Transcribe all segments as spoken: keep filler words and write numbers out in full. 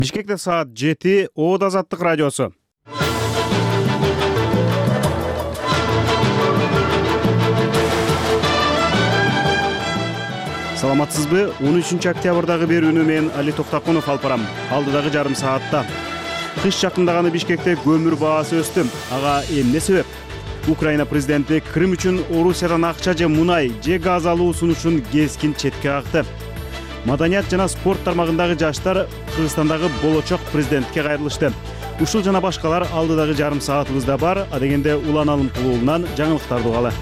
Бишкекте саат жети, Оод Азаттык радиосу. Саламатсызбы? он үчүнчү октябрдагы берүүнү мен Али Токтакунов алып барам. Алдыдагы жарым саатта. Кыш жакындаганы Бишкекте көмүр баасы өстү. Ага эмне себеп? Украина президенти Крым үчүн Орусиядан акча же мунай же газ алуу сунушун кескин четке какты. Маданият жана спорт тармагындагы жаштар Кыргызстандагы болочок президентке кайрылышты. Ушул жана башкалар алдыдагы жарым саатыбызда бар. Адегенде Улан Алым клубунан жаңылыктарды угалы.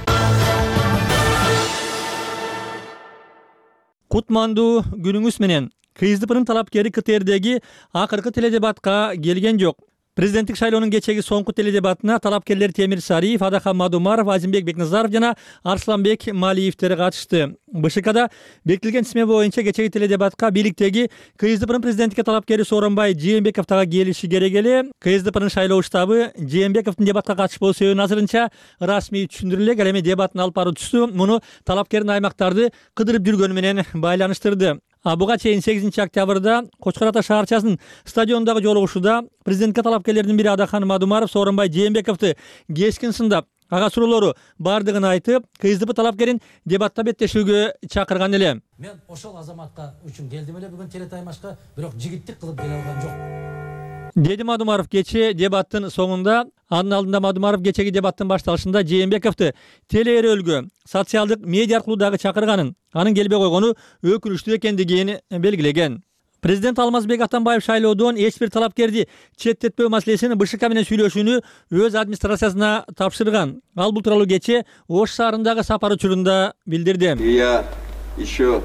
Кутмандуу күнүңүз менен. КСДПнын талапкери КТРдеги акыркы теледебатка келген жок. Президенттик шайлоонун кечеги соңку теледебатына талапкерлер Темир Сариев, Адахан Мадумаров, Азимбек Бекназаров жана Арсланбек Малиевтер катышты. БШКда бекитилген тизме боюнча кечеги теледебатка бийликтеги КСДПнын президенттикке талапкери Сооронбай Жээнбеков дагы келиши керек эле. КСДПнын шайлоо штабы Жээнбековдун дебатка катышпоо себебин азырынча расмий түшүндүрүп элек. Ал эми дебаттын алып баруучусу муну талапкердин аймактарды кыдырып жүргөнү менен байланыштырды. А буга чейин сегизинчи октябрда Кочкор Ата шаарчасынын стадиондогу жолугушууда президентке талапкерлердин бири Адахан Мадумаров Сооронбай Жээнбековду кескин сындап, ага суроолору бардыгын айтып, КСДП талапкерин дебатта беттешүүгө чакырган эле. Мен ошол азаматка үчүн келдим эле бүгүн телетаймашка, бирок жигиттик кылып келе алган жок. Деди Мадумаров кече дебаттын соңунда. Анын алдында Мадумаров кечеги дебаттын башталышында Жээнбековду телеэрөлгө социалдык медиа аркылуу дагы чакырганын, анын келбей койгону өкүнүчтүү экендигин белгилеген. Президент Алмазбек Атамбаев шайлоодон эч бир талапкерди четтетпөө маселесин БШК менен сүйлөшүүнү өз администрациясына тапшырган. Ал бул тууралуу кече Ош шаарындагы сапар учурунда билдирди. Я еще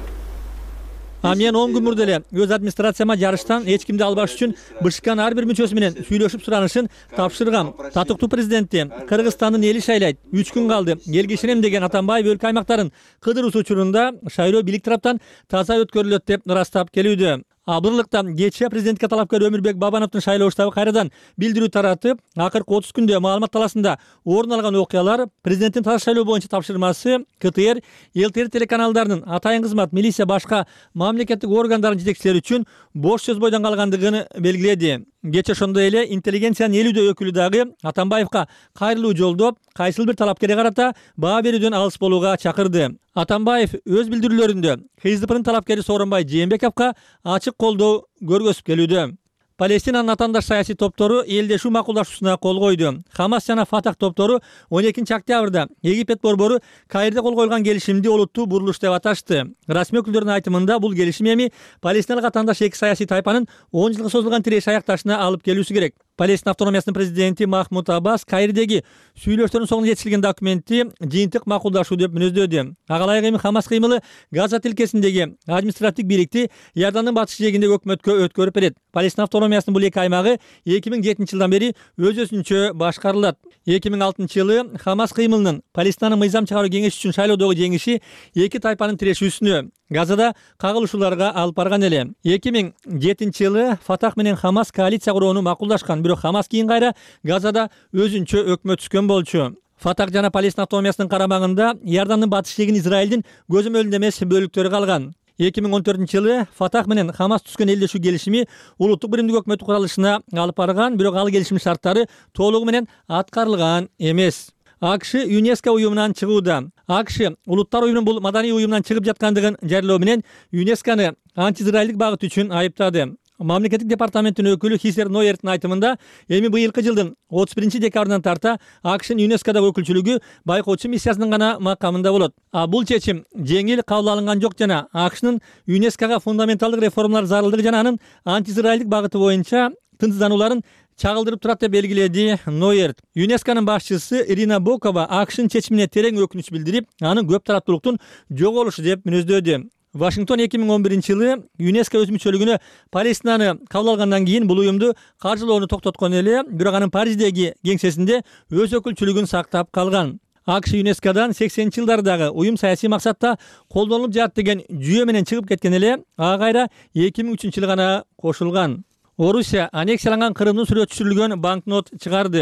А мен он күн мурда эле өз администрацияма жарыштан эч кимди албаш үчүн БШКнын ар бир мүчөсү менен сүйлөшүп суранышын тапшыргам. Татыктуу президенти Кыргызстандын эли шайлайт. үч күн калды. Келгиширем деген Атамбаев өлкө аймактарын кыдыруусу учурунда шайлоо бийлик тараптан таза өткөрүлөт деп ырастап келүүдө. Абырлыкта кече президентке талапкер Өмүрбек Бабановдун шайлоо штабы кайрадан билдирүү таратып, акыркы отуз күндө маалымат таласында орун алган окуялар, президенттин таза шайлоо боюнча тапшырмасы, КТР, ЛТР телеканалдарынын атайын кызмат, милиция башка мамлекеттик органдардын жетекчилери үчүн бош сөз бойдон калгандыгын белгиледи. Кече ошондой эле интеллигенциянын элүүдө өкүлү дагы Атамбаевка кайрылуу жолдоп, кайсыл бир талапкерге карата баа берүүдөн алыс болууга чакырды. Атамбаев өз билдирүүлөрүндө КСДПнын талапкери Сооронбай Жээнбековго ачык колдоо көргөзүп келүүдө. Палестинанын атаандаш саясий топтору элдешүү макулдашуусуна кол койду. Хамас жана Фатах топтору он экинчи октябрда Египет борбору Каирде кол койгон келишимди олуттуу бурулуш деп аташты. Расмий өкүлдөрдүн айтымында бул келишим эми палестиналык атаандаш эки саясий тайпанын он жылга созулган тиреш аякташына алып келүүсү керек. Палестина автономиясынын президенти Махмуд Аббас Каирдеги сүйлөштөрдүн соңуна жетишилген документти жыйынтык макулдашуу деп мүнөздөдү. Ага ылайык эми Хамас кыймылы Газа тилкесиндеги административдик бийликти Иордандын батыш жээгиндеги өкмөткө өткөрүп берет. Палестина автономиясынын бул эки аймагы эки миң жетинчи жылдан бери өз өзүнчө башкарылат. эки миң алтынчы жылы Хамас кыймылынын Палестинанын мыйзам чыгаруу кеңеши үчүн шайлоодогу жеңиши эки тайпанын тирешүүсүнө, Газада кагылышууларга алып барган эле. эки миң жетинчи жылы Фатах менен Хамас коалиция курууну макулдашкан, бирок Хамас кийин кайра Газада өзүнчө өкмөт түзгөн болчу. Фатах жана Палестина автономиясынын карамагында Иордандын батыш жээгин Израилдин көзөмөлүндө эмес бөлүктөрү калган. эки миң он төртүнчү жылы Фатах менен Хамас түзгөн элдешүү келишими улуттук биримдик өкмөт куралышына алып барган, бирок ал келишимдин шарттары толугу менен аткарылган эмес. АКШ ЮНЕСКО уюмунан чыгууда. АКШ улуттар уюмунун бул маданий уюмунан чыгып жаткандыгын жарыялоо менен ЮНЕСКОны антиизраилдик багыт үчүн айыптады. Мамлекеттик департаменттин өкүлү Хисер Нойерттин айтымында, эми быйылкы жылдын отуз биринчи декабрынан тарта АКШнын ЮНЕСКОдогу өкүлчүлүгү байкоочу миссиясынын гана макамында болот. А бул чечим жеңил кабыл алынган жок жана АКШнын ЮНЕСКОга фундаменталдык реформалар зарылдыгы жана анын антиизраилдик багыты боюнча тынчсызданууларын чагылдырып турат деп белгиледи Нойерт. ЮНЕСКонун башчысы Ирина Бокова АКШнын чечимине терең өкүнүч билдирип, анын көп тараптуулуктун жоголушу деп мүнөздөдү. Вашингтон эки миң он биринчи жылы ЮНЕСКО өз мүчөлүгүнө Палестинаны кабыл алгандан кийин бул уюмду каржылоону токтоткон эле, бирок анын Париждеги кеңсесинде өз өкүлчүлүгүн сактап калган. АКШ ЮНЕСКОдан сексенинчи жылдардагы уюм саясий максатта колдонулуп жатат деген жүйө менен чыгып кеткен эле, ага кайра эки миң үчүнчү жылы гана кошулган. Орусия аннексияланган Крымдын сүрөтү түшүрүлгөн банкнот чыгарды.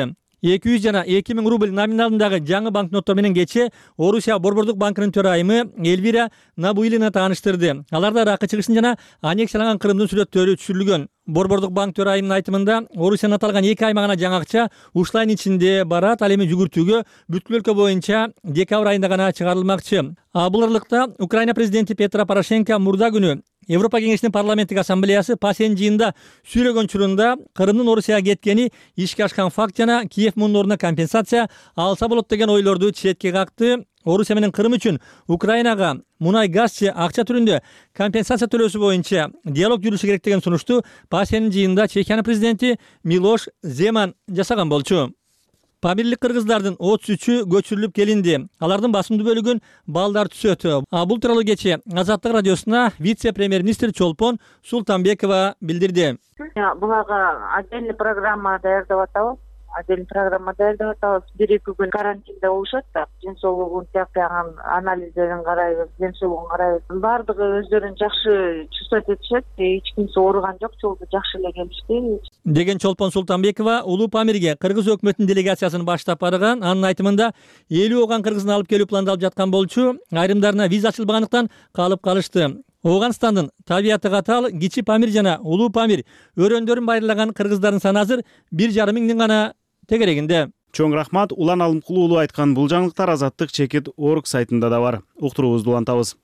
эки жүз жана эки миң рубль номиналындагы жаңы банкноттор менен кече Орусия Борбордук банкынын төрайымы Эльвира Набуилина тааныштырды. Аларда ракы чыгышын жана аннексияланган Крымдын сүрөттөрү түшүрүлгөн. Борбордук банк төрайымынын айтымында, Орусиянын аталган эки аймагына жаңы акча ушул айдын ичинде барат, ал эми жүгүртүүгө бүткүл өлкө боюнча декабрь айында гана чыгарылмакчы. Бул ырлыкта Украина президенти Петро Порошенко мурда күнү Европа кеңешинин парламенттик ассамблеясы пасен жыйында сүйлөгөн учурунда Крымдын Орусияга кеткени ишке ашкан факт жана Киев мундоруна компенсация алса болот деген ойлорду четке какты. Орусия менен Крым үчүн Украинага мунай газчы акча түрүндө компенсация төлөөсү боюнча диалог жүрүшү керек деген сунушту пасенин жыйында Чехиянын президенти Милош Земан жасаган болчу. Памирлик кыргыздардын отуз үчү көчүрүлүп келинди. Алардын басымдуу бөлүгүн балдар түзөт. Бул тууралуу кече Азаттык радиосуна вице-премьер-министр Чолпон Султанбекова билдирди. Буларга отдельный программа даярдап атабыз. Отдельный программа даярдап атабыз. бир-эки күн карантинде болушат да. Ден соолугун тактаган анализдерин карайбыз, ден соолугун карайбыз. Бардыгы өздөрүн жакшы чувствовать этишет. Эч кимсе ооруган жок, жолдо жакшы эле келишти. Деген Чолпон Султанбекова Улуу Памирге кыргыз өкмөтүнүн делегациясын баштап барган. Анын айтымында элүү оган кыргыздын алып келүү пландалып жаткан болчу. Айрымдарына виза ачылбагандыктан калып калышты. Оганстандын табияты катаал Кичи Памир жана Улуу Памир өрөөндөрүн байырлаган кыргыздардын саны азыр бир жарым миңдин гана тегерегинде. Чоң рахмат. Улан Алымкулуу уулу айткан бул жаңылыктар Азаттык чекит точка орг сайтында да бар. Уктуруубузду улантабыз.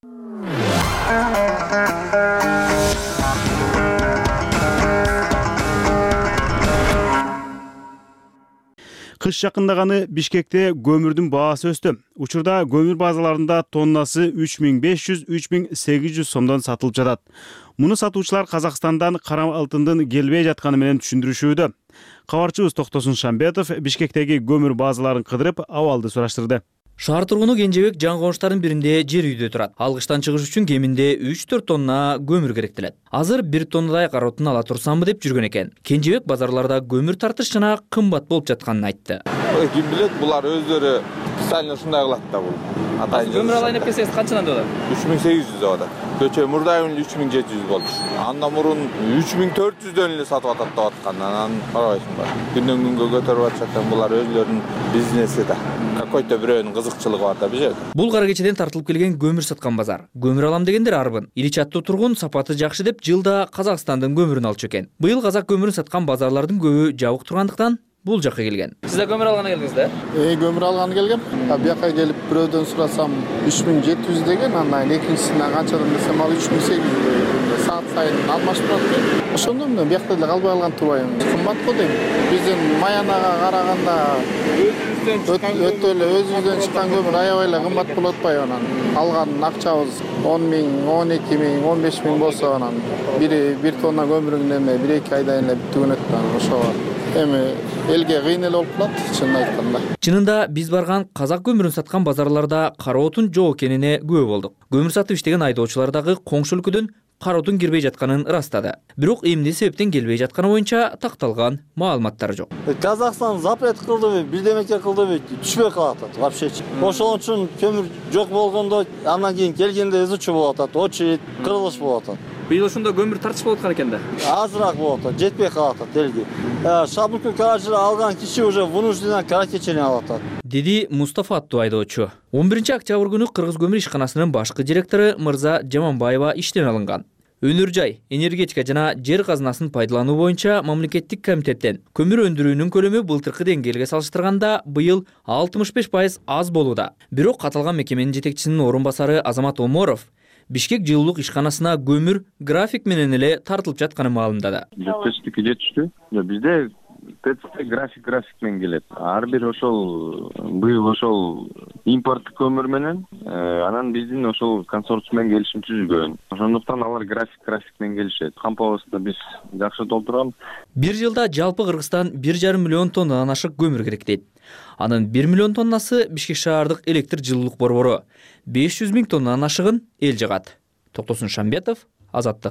Кыш жакындаганы Бишкекте көмүрдүн баасы өстү. Учурда көмүр базаларында тоннасы үч миң беш жүз — үч миң сегиз жүз сомдон сатылып жатат. Муну сатуучулар Казакстандан кара алтындын келбей жатканы менен түшүндүрүшүүдө. Кабарчыбыз Токтосун Шамбетов Бишкектеги көмүр базаларын кыдырып, абалды сураштырды. Шаар тургуну Кенжебек жаңы коңуштардын биринде жер үйдө турат. Алгыштан чыгыш үчүн кеминде үч төрт тонна көмүр керектелет. Азыр бир тоннадай кара отун ала турсамбы деп жүргөн экен. Кенжебек базарларда көмүр тартыш жана кымбат болуп жатканын айтты. Ким билет, булар өздөрү специально ушундай кылат да бул. Көмүр алайын деп келсеңиз канчадан деп атат? үч миң сегиз жүз деп атат. Көчө мурдайын үч миң жети жүз болчу. Андан мурун үч миң төрт жүздөн эле сатып атат деп аткан. Анан карабайсыңбы? Күндөн күнгө көтөрүп атышат, булар өздөрүнүн бизнеси да. Какой-то бирөөнүн кызыкчылыгы бар да бизде. Бул кара кечеден тартылып келген көмүр саткан базар. Көмүр алам дегендер арбын. Илич аттуу тургун сапаты жакшы деп жылда Казакстандын көмүрүн алчу экен. Быйыл казак көмүрүн саткан базарлардын көбү жабык тургандыктан бул жакка келген. Сиз да көмүр алганы келдиңиз да? Э, көмүр алганы келгем. Бияка келип бирөөдөн сурасам үч миң жети жүз деген, андан экинчисине канчадан десем ал үч миң сегиз жүз. Саат сайын алмашып турат. Ошондо мен биякта эле калбай калган турбайм. Кымбат го дейм. Биздин Маянага караганда өтө эле өзүбүздөн чыккан көмүр аябай эле кымбат болуп атпайбы анан. Алган акчабыз он миң, он эки миң, он беш миң болсо анан бири бир тонна көмүрүн эме бир эки айда эле бүтүнөт анан ошо эми элге кыйын эле болуп калат, чынын айтканда. Чынында биз барган казак көмүрүн саткан базарларда кара отун жок экенине күбө болдук. Көмүр сатып иштеген айдоочулар дагы коңшу өлкөдөн кара отун кирбей жатканын ырастады. Бирок эмне себептен келбей жатканы боюнча такталган маалыматтар жок. Казакстан запрет кылдыбы, бирдемеке кылдыбы, түшпөй калат вообще. Ошон үчүн көмүр жок болгондо андан кийин келгенде изучу болуп атат, очередь, кырылыш болуп атат. Быйыл ошондо көмүр тартыш болуп аткан экен да. Азыраак болуп атат, жетпей калат элге. Шабылкы каражы алган киши уже вынужденно кара кечени алып атат. Деди Мустафа аттуу айдоочу. он биринчи октябрь күнү Кыргыз көмүр ишканасынын башкы директору Мырза Жаманбаева иштен алынган. Өнөр жай, энергетика жана жер казынасын пайдалануу боюнча мамлекеттик комитеттен көмүр өндүрүүнүн көлөмү былтыркы деңгээлге салыштырганда быйыл алтымыш беш пайыз аз болууда. Бирок каталган мекеменин жетекчисинин орун басары Азамат Оморов Бишкек жылуулук ишканасына көмүр график менен эле тартылып жатканын маалымдады. Жетештикке жетиштүү. Бизде ТЦ график график менен келет. Ар бир ошол быйыл ошол импорттук көмүр менен анан биздин ошол консорциум менен келишим түзүлгөн. Ошондуктан алар график график менен келишет. Кампабызды биз жакшы толтурабыз. Бир жылда жалпы Кыргызстан бир жарым миллион тоннадан ашык көмүр керектейт. Анын бир миллион тоннасы Бишкек шаардык электр жылуулук борбору, беш жүз миң тоннадан ашыгын эл жыгат. Токтосун Шамбетов, Азаттык.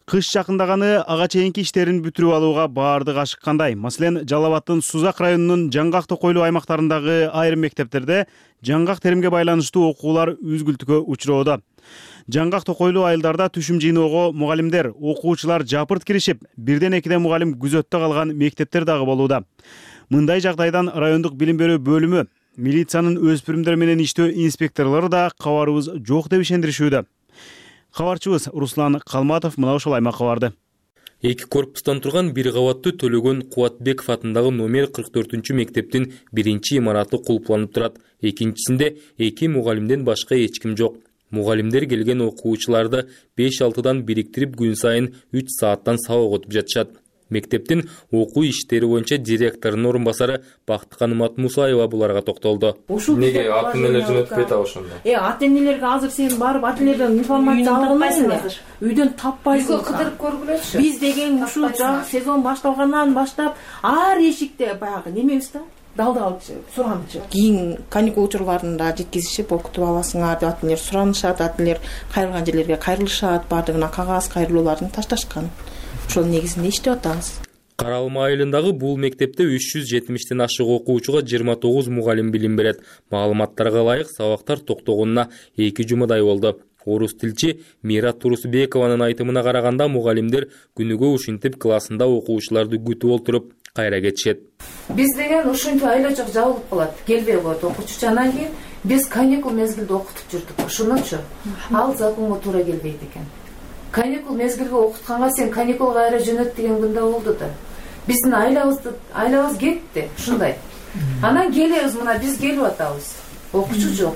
Кыш жакындаганы ага чейинки иштерин бүтүрүп алууга баардыгы ашыккандай. Маселен, Жалал Абаддын Сузак районунун Жаңгак Токойлуу аймактарындагы айрым мектептерде жаңгак теримге байланыштуу окуулар үзгүлтүккө учуроодо. Жаңгак Токойлуу айылдарда түшүм жыйноого мугалимдер, окуучулар жапырт киришип, бирден экиде мугалим күзөттө калган мектептер дагы болууда. Мындай жагдайдан райондук билим берүү бөлүмү, милициянын өспүрүмдөр менен иштөө инспекторлору да кабарыбыз жок деп ишендиришүүдө. Кабарчыбыз Руслан Калматов мына ушул аймакка барды. Эки корпустан турган бир кабаттуу Төлөгөн Кубатбеков атындагы номер кырк төртүнчү мектептин биринчи имараты кулпланып турат. Экинчисинде эки мугалимден башка эч ким жок. Мугалимдер келген окуучуларды беш алтыдан бириктирип күн сайын үч сааттан сабак өтүп жатышат. Мектептин окуу иштери боюнча директорунун орун басары Бактыкан Матмусаева буларга токтолду. Неге ата энелер жөнөтпөй атабы ошондо? Э, ата энелерге азыр сен барып ата энелерден информация ала алмайсың азыр. Үйдөн таппайсың. Кыдырып көргүлөчү. Биз деген ушул сезон башталгандан баштап ар эшикте баягы немебиз да. Далдал суранчы. Кийин каникул учурларында жеткизишип окутуп аласыңар деп ата энелер суранышат, ата энелер кайрылган жерлерге кайрылышат, бардыгына кагаз кайрылууларын ташташкан. Ошол негизинде иштеп атабыз. Каралма айылындагы бул мектепте үч жүз жетимиштен ашык окуучуга жыйырма тогуз мугалим билим берет. Маалыматтарга ылайык сабактар токтогонуна эки жумадай болду. Орус тилчи Мира Турусбекованын айтымына караганда мугалимдер күнүгө ушинтип классында окуучуларды күтүп олтуруп кайра кетишет. Биз деген ушинтип айлачок жабылып калат, келбей коет окуучу. Анан кийин биз каникул мезгилде окутуп жүрдүк. Ошонучу ал законго туура келбейт экен. Каникул мезгилге окутканга сен каникулга кайра жөнөт деген күндө болду да. Биздин айлабызды айлабыз кетти, ушундай. Анан келебиз, мына биз келип атабыз. Окуучу жок.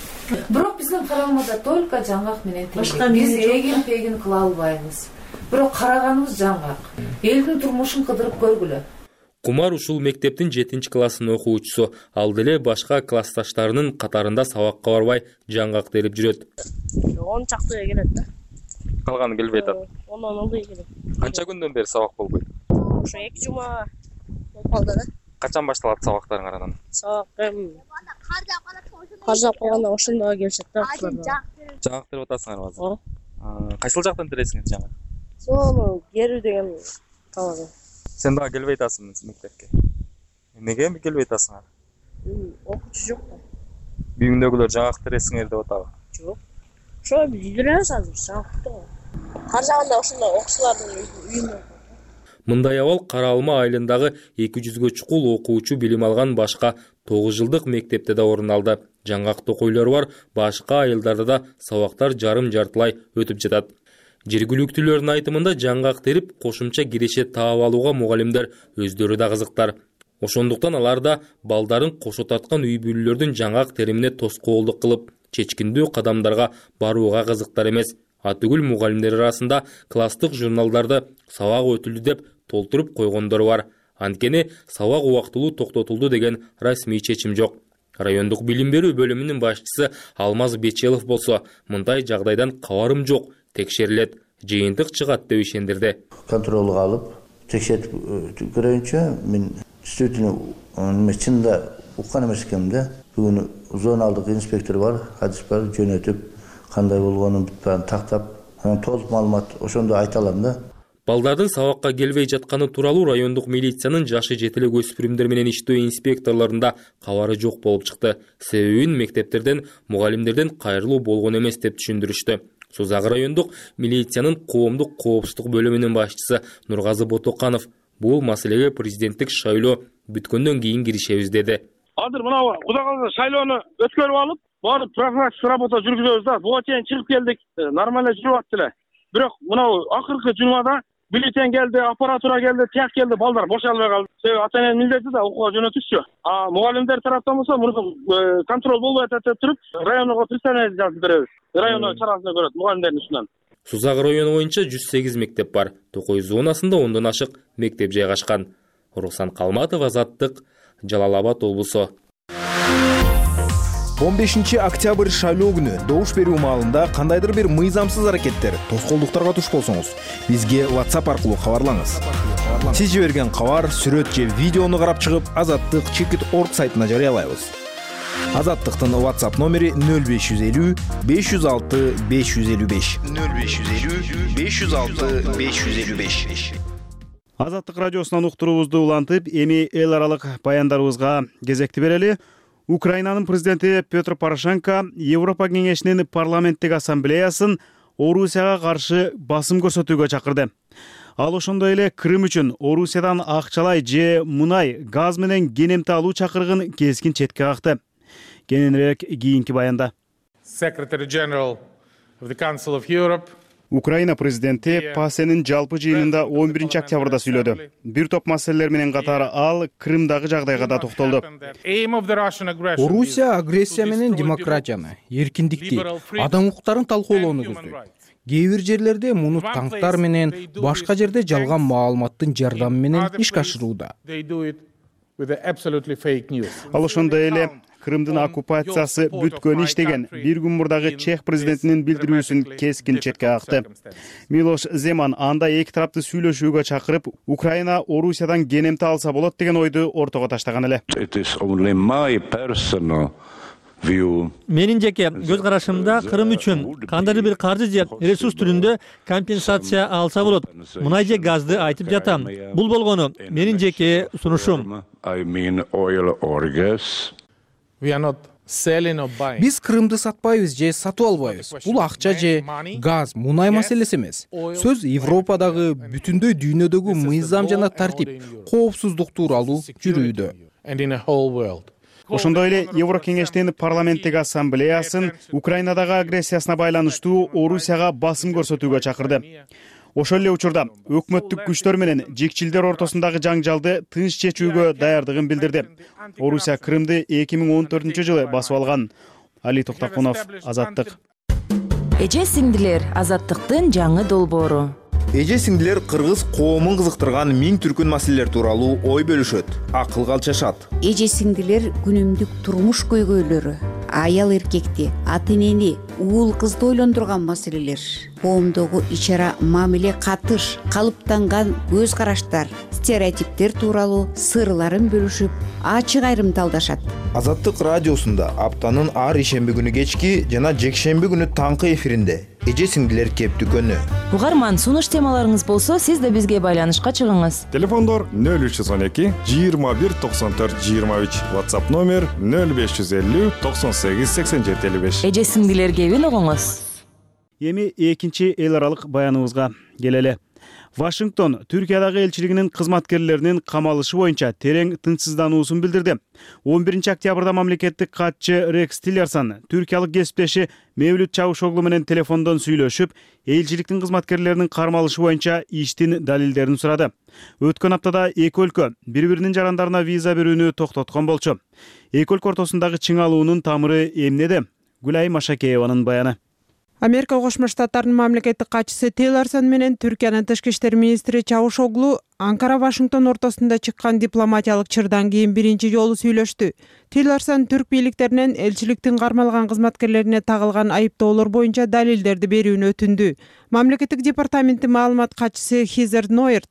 Бирок биздин каралмада только жаңгак менен тегин. Биз эгин пегин кыла албайбыз. Бирок караганыбыз жаңгак. Элдин турмушун кыдырып көргүлө. Кумар ушул мектептин жетинчи классын окуучусу. Ал деле башка классташтарынын катарында сабакка барбай жаңгак терип жүрөт. он чактыга келет да. Калганы келбей атат. Ондан алды келет. Канча күндөн бери сабак болбойт? Ошо эки жума болду да. Качан башталат сабактарың арадан? Сабак эми кар жаап калганда ошондо келишет да. Жаңгак терип атасыңарбы азыр? Кайсыл жактан тересиңер жаңгак? Сону Керүү деген талаа. Сен дагы келбей атасың мектепке. Эмнеге келбей атасыңар? Окуучу жок да. Үйүңдөгүлөр жаңгак тересиңер деп атабы? Жок. Ошо жүрөбүз азыр жаңгакта. Кар жааганда ошондо окуучулардын үйүндө. Мындай абал Каралма айылындагы эки жүзгө чукул окуучу билим алган башка тогуз жылдык мектепте да орун алды. Жаңгак токойлору бар башка айылдарда да сабактар жарым жартылай өтүп жатат. Жергиликтүүлөрдүн айтымында жаңгак терип кошумча киреше таап алууга мугалимдер өздөрү да кызыктар. Ошондуктан алар да балдарын кошо тарткан үй бүлөлөрдүн жаңгак теримине тоскоолдук кылып, чечкиндүү кадамдарга барууга кызыктар эмес. Атүгүл мугалимдер арасында класстык журналдарды сабак өтүлдү деп толтуруп койгондору бар. Анткени сабак убактылуу токтотулду деген расмий чечим жок. Райондук билим берүү бөлүмүнүн башчысы Алмаз Бечелов болсо, мындай жагдайдан кабарым жок, текшерилет, жыйынтык чыгат деп ишендирди. Контролго алып, текшертип көрөйүнчө мен действительно чында уккан эмес экенмин да. Бүгүн зоналдык инспектор бар, кадис бар, жөнөтүп, кандай болгонун бүт тактап, анан толук маалымат ошондо айта алам да. Балдардын сабакка келбей жатканы тууралуу райондук милициянын жашы жетелек өспүрүмдөр менен иштөө инспекторлорунда кабары жок болуп чыкты. Себебин мектептерден, мугалимдерден кайрылуу болгон эмес деп түшүндүрүштү. Сузак райондук милициянын коомдук коопсуздук бөлүмүнүн башчысы Нургазы Ботоканов бул маселеге президенттик шайлоо бүткөндөн кийин киришебиз деди. Азыр мына Кудай каласа шайлоону өткөрүп алып, барып профилактика работа жүргүзөбүз да. Буга чейин чыгып келдик, нормально жүрүп аттылы. Бирок мына акыркы жумада бюллетень келди, аппаратура келди, тияк келди, балдар бошалбай калды. Себеби ата-эненин милдети да окууга жөнөтүшчү. А мугалимдер тараптан болсо муну контроль болбой атат деп туруп, районго представление жазып беребиз. Районо чарасына көрөт мугалимдердин ушунан. Сузак району боюнча жүз сегиз мектеп бар. Токой зонасында ондон ашык мектеп жайгашкан. Руслан Калматов, Азаттык, Жалал Абад облусу. он бешинчи октябрь шайлоо күнү добуш берүү маалында кандайдыр бир мыйзамсыз аракеттер, тоскоолдуктарга туш болсоңуз, бизге WhatsApp аркылуу кабарлаңыз. Сиз жиберген кабар, сүрөт же видеону карап чыгып, Азаттык чекит точка орг сайтына жарыялайбыз. Азаттыктын WhatsApp номери нөл беш жүз элүү беш жүз алты беш жүз элүү беш нөл беш жүз элүү беш жүз алты беш жүз элүү беш. Азаттык радиосунан уктуруубузду улантып, эми эл аралык баяндарыбызга кезекти берели. Украинанын президенти Петр Порошенко Европа кеңешинин парламенттик ассамблеясын Орусияга каршы басым көрсөтүүгө чакырды. Ал ошондой эле Крым үчүн Орусиядан акчалай же мунай, газ менен кенемти алуу чакырыгын кескин четке какты. Кененирээк кийинки баянда. Secretary General of the Council of Europe Украина президенти ПАСЕнин жалпы жыйынында он биринчи октябрда сүйлөдү. Бир топ маселелер менен катары ал Крымдагы жагдайга да токтолду. Орусия агрессия менен демократияны, эркиндикти, адам укуктарын талкуулоону көздөйт. Кээ бир жерлерде муну танктар менен, башка жерде жалган маалыматтын жардамы менен ишке ашырууда. Ал ошондой эле Крымдын оккупациясы бүткөн иш деген бир күн мурдагы Чех президентинин билдирүүсүн кескин четке какты. Милош Земан анда эки тарапты сүйлөшүүгө чакырып, Украина Орусиядан кенемти алса болот деген ойду ортого таштаган эле. Менин жеке көз карашымда Крым үчүн кандайдыр бир каржы же ресурс түрүндө компенсация алса болот. Мунай же газды айтып жатам. Бул болгону менин жеке сунушум. Биз Крымды сатпайбыз же сатып албайбыз. Бул акча же газ, мунай маселеси эмес. Сөз Европадагы, бүтүндөй дүйнөдөгү мыйзам жана тартип, коопсуздук тууралуу жүрүүдө. Ошондой эле Еврокеңештин парламенттик ассамблеясын Украинадагы агрессиясына байланыштуу Орусияга басым көрсөтүүгө чакырды. Ошол эле учурда өкмөттүк күчтөр менен жекчилдер ортосундагы жаңжалды тынч чечүүгө даярдыгын билдирди. Орусия Крымды эки миң он төртүнчү жылы басып алган. Али Токтакунов, Азаттык. Эже сиңдилер, Азаттыктын жаңы долбоору. Эже сиңдилер кыргыз коомун кызыктырган миң түркүн маселелер тууралуу ой бөлүшөт, акылга алчашат. Эже сиңдилер күнүмдүк турмуш көйгөйлөрү, аял эркекти, ата энени, уул кызды ойлондурган маселелер, коомдогу ичара мамиле катыш, калыптанган көз караштар, стереотиптер тууралуу сырларын бөлүшүп, ачык айрымдалдашат. Азаттык радиосунда аптанын ар ишемби күнү кечки жана жекшемби күнү таңкы эфиринде эже сиңдилер кептүкөнү. Угарман, сунуш темаларыңыз болсо, сиз да бизге байланышка чыгыңыз. Телефондор нөл үч жүз он эки жыйырма бир токсон төрт жыйырма үч, WhatsApp номер нөл беш жүз элүү токсон сегиз сексен жети элүү беш. Эже сиңдилер кебин угуңуз. Эми экинчи эл аралык баяныбызга келели. Вашингтон Түркиядагы элчилигинин кызматкерлеринин камалышы боюнча терең тынчсыздануусун билдирди. он биринчи октябрда мамлекеттик катчы Рекс Тиллерсон түркиялык кесиптеши Мевлют Чавушоглу менен телефондон сүйлөшүп, элчиликтин кызматкерлеринин кармалышы боюнча иштин далилдерин сурады. Өткөн аптада эки өлкө бири-биринин жарандарына виза берүүнү токтоткон болчу. Эки өлкө ортосундагы чыңалуунун тамыры эмнеде? Гүлай Машакееванын баяны. Америка Кошмо Штаттарынын мамлекеттик катчысы Тиллерсон менен Түркиянын тышкы иштер министри Чавушоглу Анкара Вашингтон ортосунда чыккан дипломатиялык чырдан кийин биринчи жолу сүйлөштү. Тиллерсон түрк бийликтеринен элчиликтин кармалган кызматкерлерине тагылган айыптоолор боюнча далилдерди берүүнү өтүндү. Мамлекеттик департаменттин маалымат катчысы Хизер Нойерт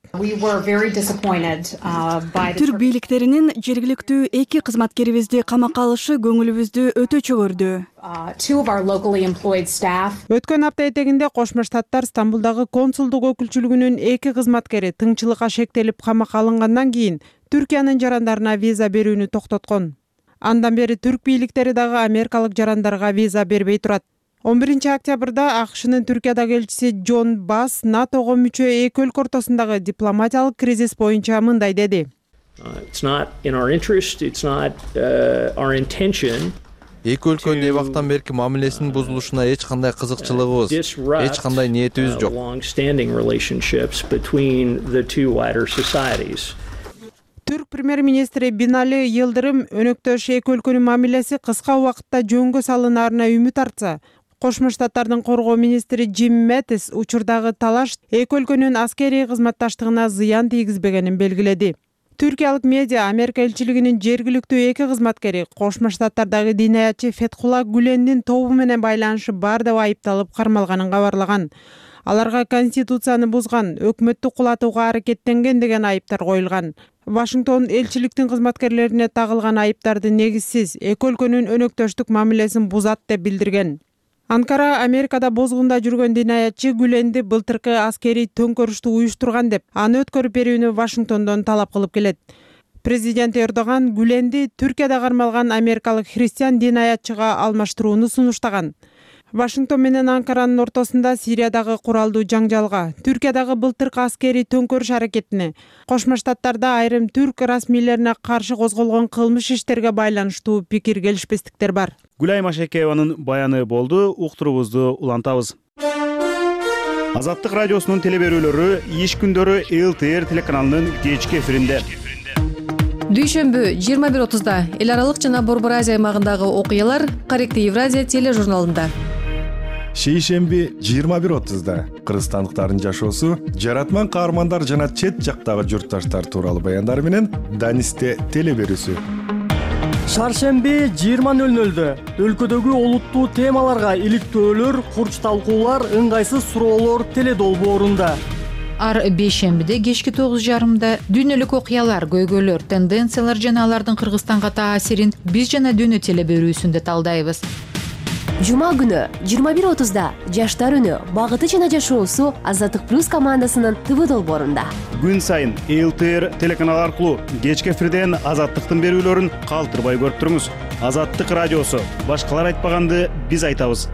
түрк бийликтеринин жергиликтүү эки кызматкерибизди камакка алышы көңүлүбүздү өтө чөгөрдү. Өткөн апта этегинде Кошмо Штаттар Стамбулдагы консулдук өкүлчүлүгүнүн эки кызматкери тыңчылыкка шектелип камакка алынгандан кийин Түркиянын жарандарына виза берүүнү токтоткон. Андан бери түрк бийликтери дагы америкалык жарандарга виза бербей турат. он биринчи октябрда АКШнын Түркиядагы элчиси Джон Басс НАТОго мүчө эки өлкө ортосундагы дипломатиялык кризис боюнча мындай деди. Эки өлкөнүн эбактан берки мамилесинин бузулушуна эч кандай кызыкчылыгыбыз, эч кандай ниетибиз жок. Түрк премьер-министри Бинали Йылдырым өнөктөш эки өлкөнүн мамилеси кыска убакытта жөнгө салынаарына үмүт артса, Кошмо Штаттардын коргоо министри Джим Мэттис учурдагы талаш эки өлкөнүн аскерий кызматташтыгына зыян тийгизбегенин белгиледи. Түркиялык медиа Америка элчилигинин жергиликтүү эки кызматкери Кошмо Штаттардагы динаятчы Фетхулла Гүлендин тобу менен байланышы бар деп айыпталып кармалганын кабарлаган. Аларга конституцияны бузган, өкмөттү кулатууга аракеттенген деген айыптар коюлган. Вашингтон элчиликтин кызматкерлерине тагылган айыптарды негизсиз, эки өлкөнүн өнөктөштүк мамилесин бузат деп билдирген. Анкара Америкада бозгунда жүргөн динаятчы Гүленди былтыркы аскерий төңкөрүштү уюштурган деп, аны өткөрүп берүүнү Вашингтондон талап кылып келет. Президент Эрдоган Гүленди Түркияда кармалган америкалык христиан динаятчыга алмаштырууну сунуштаган. Вашингтон менен Анкаранын ортосунда Сириядагы куралдуу жаңжалга, Түркиядагы былтыркы аскерий төңкөрүш аракетине, Кошмо Штаттарда айрым түрк расмийлерине каршы козголгон кылмыш иштерге байланыштуу пикир келишпестиктер бар. Гүлай Машекееванын баяны болду, уктуруубузду улантабыз. Азаттык радиосунун телеберүүлөрү иш күндөрү эл тэ эр телеканалынын кечки эфиринде. Дүйшөмбү жыйырма бир отузда эл аралык жана Борбор Азия аймагындагы окуялар Корректив Евразия тележурналында. Шейшемби жыйырма бир отузда кыргызстандыктардын жашоосу, жаратман каармандар жана чет жактагы журтташтар тууралуу баяндар менен Данисте телеберүүсү. Шаршемби жыйырма нөл нөлдө өлкөдөгү олуттуу темаларга иликтөөлөр, курч талкуулар, ыңгайсыз суроолор теледолбоорунда. Ар бейшембиде кечки тогуз жарымда дүйнөлүк окуялар, көйгөйлөр, тенденциялар жана алардын Кыргызстанга таасирин биз жана дүйнө телеберүүсүндө талдайбыз. Жума күнү жыйырма бир отузда жаштар үнү, багыты жана жашоосу Азаттык плюс командасынын ТВ долбоорунда. Күн сайын эл тэ эр телеканалы аркылуу кечки эфирден Азаттыктын берүүлөрүн калтырбай көрүп туруңуз. Азаттык радиосу, башкалар айтпаганды биз айтабыз.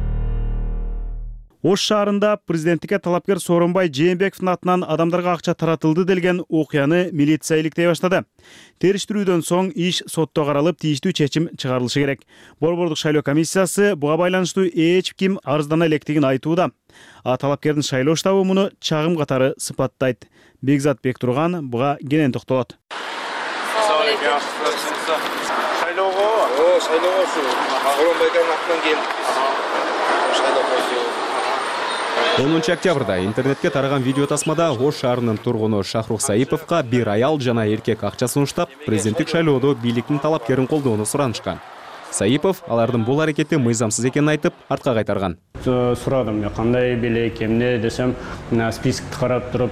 Ош шаарында президенттикке талапкер Сооронбай Жээнбековдун атынан адамдарга акча таратылды делген окуяны милиция иликтей баштады. Териштирүүдөн соң иш сотто каралып, тийиштүү чечим чыгарылышы керек. Борбордук шайлоо комиссиясы буга байланыштуу эч ким арыздана электигин айтууда. А талапкердин шайлоо штабы муну чагым катары сыпаттайт. Бекзат Бектурган буга кенен токтолот. Шайлоого, о, шайлоого ушу Сооронбайдын атынан келдик. онунчу октябрда интернетке тараган видео тасмада Ош шаарынын тургуну Шахрух Саиповго бир аял жана эркек акча сунуштап, президенттик шайлоодо бийликтин талапкерин колдоону суранышкан. Саипов алардын бул аракети мыйзамсыз экенин айтып, артка кайтарган. Сурадым, кандай белек, эмне десем, спискти карап туруп,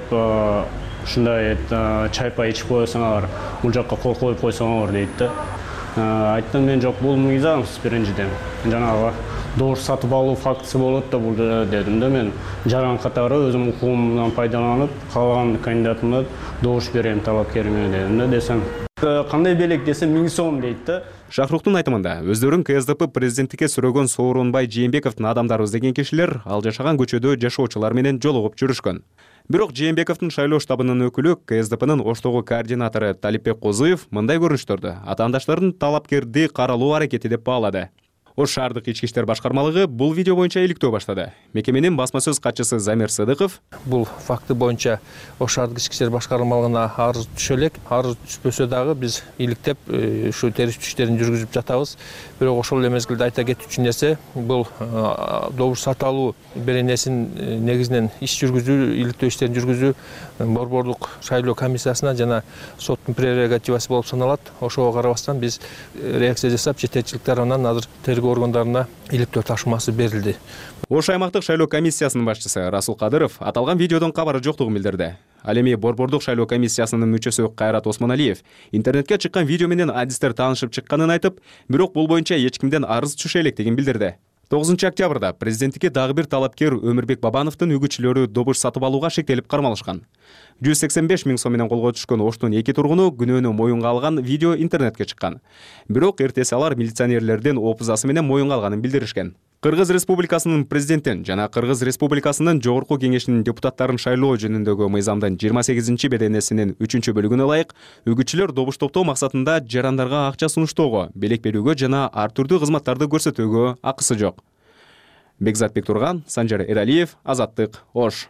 ушундай чайпа ичип койсоңор, бул жакка кол коюп койсоңор дейт да. Айттым, мен жок, бул мыйзамсыз биринчиден. Жанагы добуш сатып алуу фактысы болот да бул дедим да, мен жаран катары өзүм укугумдан пайдаланып, калган кандидатыма добуш берем талапкериме дедим да, десем. Кандай белек десем миң сом дейт да. Шахруктун айтымында, өздөрүн ка эс дэ пэ президенттикке сүрөгөн Сооронбай Жээнбековдун адамдары издеген кишилер ал жашаган көчөдө жашоочулар менен жолугуп жүрүшкөн. Бирок Жээнбековдун шайлоо штабынын өкүлү ка эс дэ пэнин Оштогу координатору Талипбек Козуев мындай көрүнүштөрдү атаандаштардын талапкерди каралоо аракети деп баалады. Ош шаардык ички иштер башкармалыгы бул видео боюнча иликтөө баштады. Мекеменин басма сөз катчысы Замир Сыдыков бул факты боюнча Ош шаардык ички иштер башкармалыгына арыз түшө элек. Арыз түшпөсө дагы биз иликтеп ушу териштирүү иштерин жүргүзүп жатабыз. Бирок ошол эле мезгилде айта кетүүчү нерсе, бул добуш сатып алуу беренесин негизинен иш жүргүзүү, иликтөө иштерин жүргүзүү Борбордук шайлоо комиссиясына жана соттун прерогативасы болуп саналат. Ошого карабастан биз реакция жасап, жетекчилик тарабынан азыр тергөө органдарына иликтөө тапшырмасы берилди. Ош аймактык шайлоо комиссиясынын башчысы Расул Кадыров аталган видеодон кабары жоктугун билдирди. Ал эми Борбордук шайлоо комиссиясынын мүчөсү Кайрат Осмоналиев интернетке чыккан видео менен адистер таанышып чыкканын айтып, бирок бул боюнча эч кимден арыз түшө электигин билдирди. тогузунчу октябрда президенттикке дагы бир талапкер Өмүрбек Бабановдун үгүтчүлөрү добуш сатып алууга шектелип кармалышкан. жүз сексен беш миң сом менен колго түшкөн Оштун эки тургуну күнөөнү моюнга алган видео интернетке чыккан. Бирок эртеси алар милиционерлердин опузасы менен моюнга алганын билдиришкен. Кыргыз Республикасынын президентин жана Кыргыз Республикасынын жогорку кеңешинин депутаттарын шайлоо жөнүндөгү мыйзамдын жыйырма сегизинчи беренесинин үчүнчү бөлүгүнө ылайык үгүтчүлөр добуш топтоо максатында жарандарга акча сунуштоого, белек берүүгө жана ар түрдүү кызматтарды көрсөтүүгө акысы жок. Бекзат Бектурган, Санжар Эралиев, Азаттык, Ош.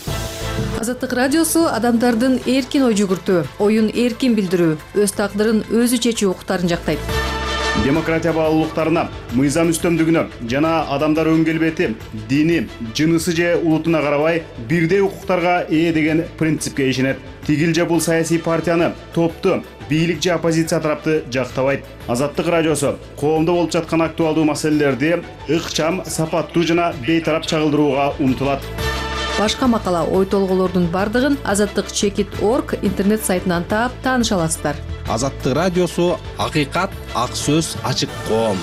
Азаттык радиосу адамдардын эркин ой жүгүртүү, оюн эркин билдирүү, өз тагдырын өзү чечүү укуктарын жактайт. Демократия баалуулуктарына, мыйзам үстөмдүгүнө жана адамдар өн келбети, дини, жынысы же улутуна карабай бирдей укуктарга ээ деген принципке ишенет. Тигил же бул саясий партияны, топту, бийлик же оппозиция тарапты жактабайт. Азаттык радиосу коомдо болуп жаткан актуалдуу маселелерди ыкчам, сапаттуу жана бейтарап чагылдырууга умтулат. Башка макала, ой толголордун бардыгын азаттык чекит точка орг интернет сайтынан таап тааныша аласыздар. Азаттык радиосу акыйкат, ак сөз, ачык коом.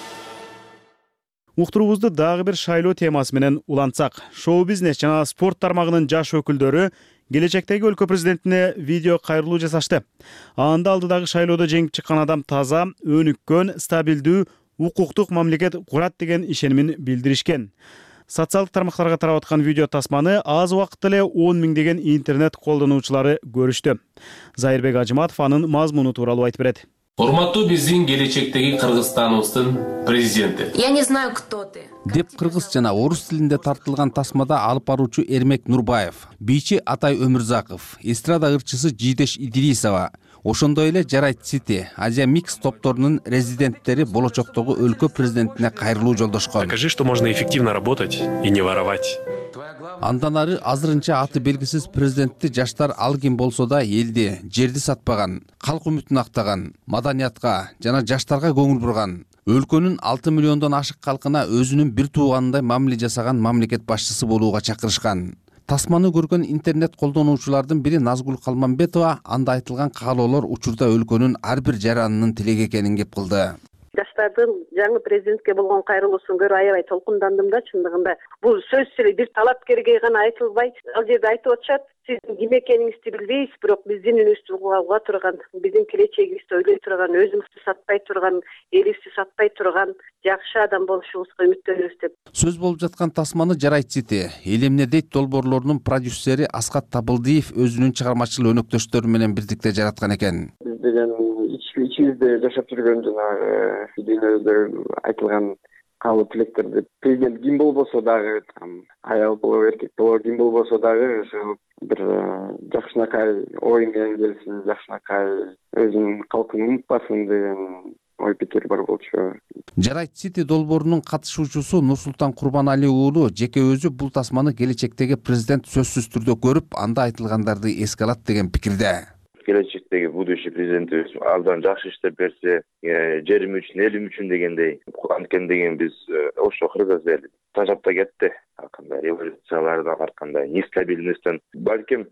Уктуруубузду дагы бир шайлоо темасы менен улантсак, шоу-бизнес жана спорт тармагынын жаш өкүлдөрү келечектеги өлкө президентине видео кайрылуу жасашты. Анда алдыдагы шайлоодо жеңип чыккан адам таза, өнүккөн, стабилдүү, укуктук мамлекет курат деген ишенимин билдиришкен. Социалдык тармактарга тарап аткан видео тасманы аз убакытта эле он миңдеген интернет колдонуучулары көрүштү. Зайырбек Ажыматов анын мазмуну тууралуу айтып берет. Урматтуу биздин келечектеги Кыргызстаныбыздын президенти. Я не знаю, кто ты. Деп кыргыз жана орус тилинде тартылган тасмада алып баруучу Эрмек Нурбаев, бийчи Атай Өмүрзаков, эстрада ырчысы Жидеш Идрисова, ошондой эле Жарайт Сити, Азия Микс топторунун резиденттери болочоктогу өлкө президентине кайрылуу жолдошкон. Покажи, что можно эффективно работать и не воровать. Андан ары азырынча аты белгисиз президентти жаштар ал ким болсо да элди, жерди сатпаган, калк үмүтүн актаган, маданиятка жана жаштарга көңүл бурган, өлкөнүн алты миллиондон ашык калкына өзүнүн бир тууганындай мамиле жасаган мамлекет башчысы болууга чакырышкан. Тасманы көргөн интернет колдонуучулардын бири Назгул Калманбетова анда айтылган каалоолор учурда өлкөнүн ар бир жаранынын тилеги экенин кеп кылды. Жаштардын жаңы президентке болгон кайрылуусун көрүп аябай толкундандым да, чындыгында. Бул сөз эле бир талапкерге гана айтылбай, ал жерде айтып атышат, сиздин ким экениңизди билбейбиз, бирок биздин үнүбүздү уга турган, биздин келечегибизди ойлой турган, өзүңүздү сатпай турган, элибизди сатпай турган жакшы адам болушуңузга үмүттөнөбүз деп. Сөз болуп жаткан тасманы Жарайт Сити, Эл эмне дейт долбоорлорунун продюсери Аскат Табылдиев өзүнүн чыгармачыл өнөктөштөрү менен бирдикте жараткан экен. Биз деген ичибизде жашап жүргөн жанагы дүйнөдө айтылган каалоо тилектерди президент ким болбосо дагы, аял болобу, эркек болобу, ким болбосо дагы ошо бир жакшынакай ой менен келсин, жакшынакай өзүнүн калкын унутпасын деген ой пикир бар болчу. Жарайт Сити долбоорунун катышуучусу Нурсултан Курбаналиев уулу жеке өзү бул тасманы келечектеги президент сөзсүз түрдө көрүп, анда айтылгандарды эске алат деген пикирде. Келечектеги будущий президентибиз абдан жакшы иштеп берсе, жерим үчүн, элим үчүн дегендей, анткени деген биз ошо кыргыз эли тажап да кетти. Кандай революциялардан, ар кандай нестабильностьтен. Балким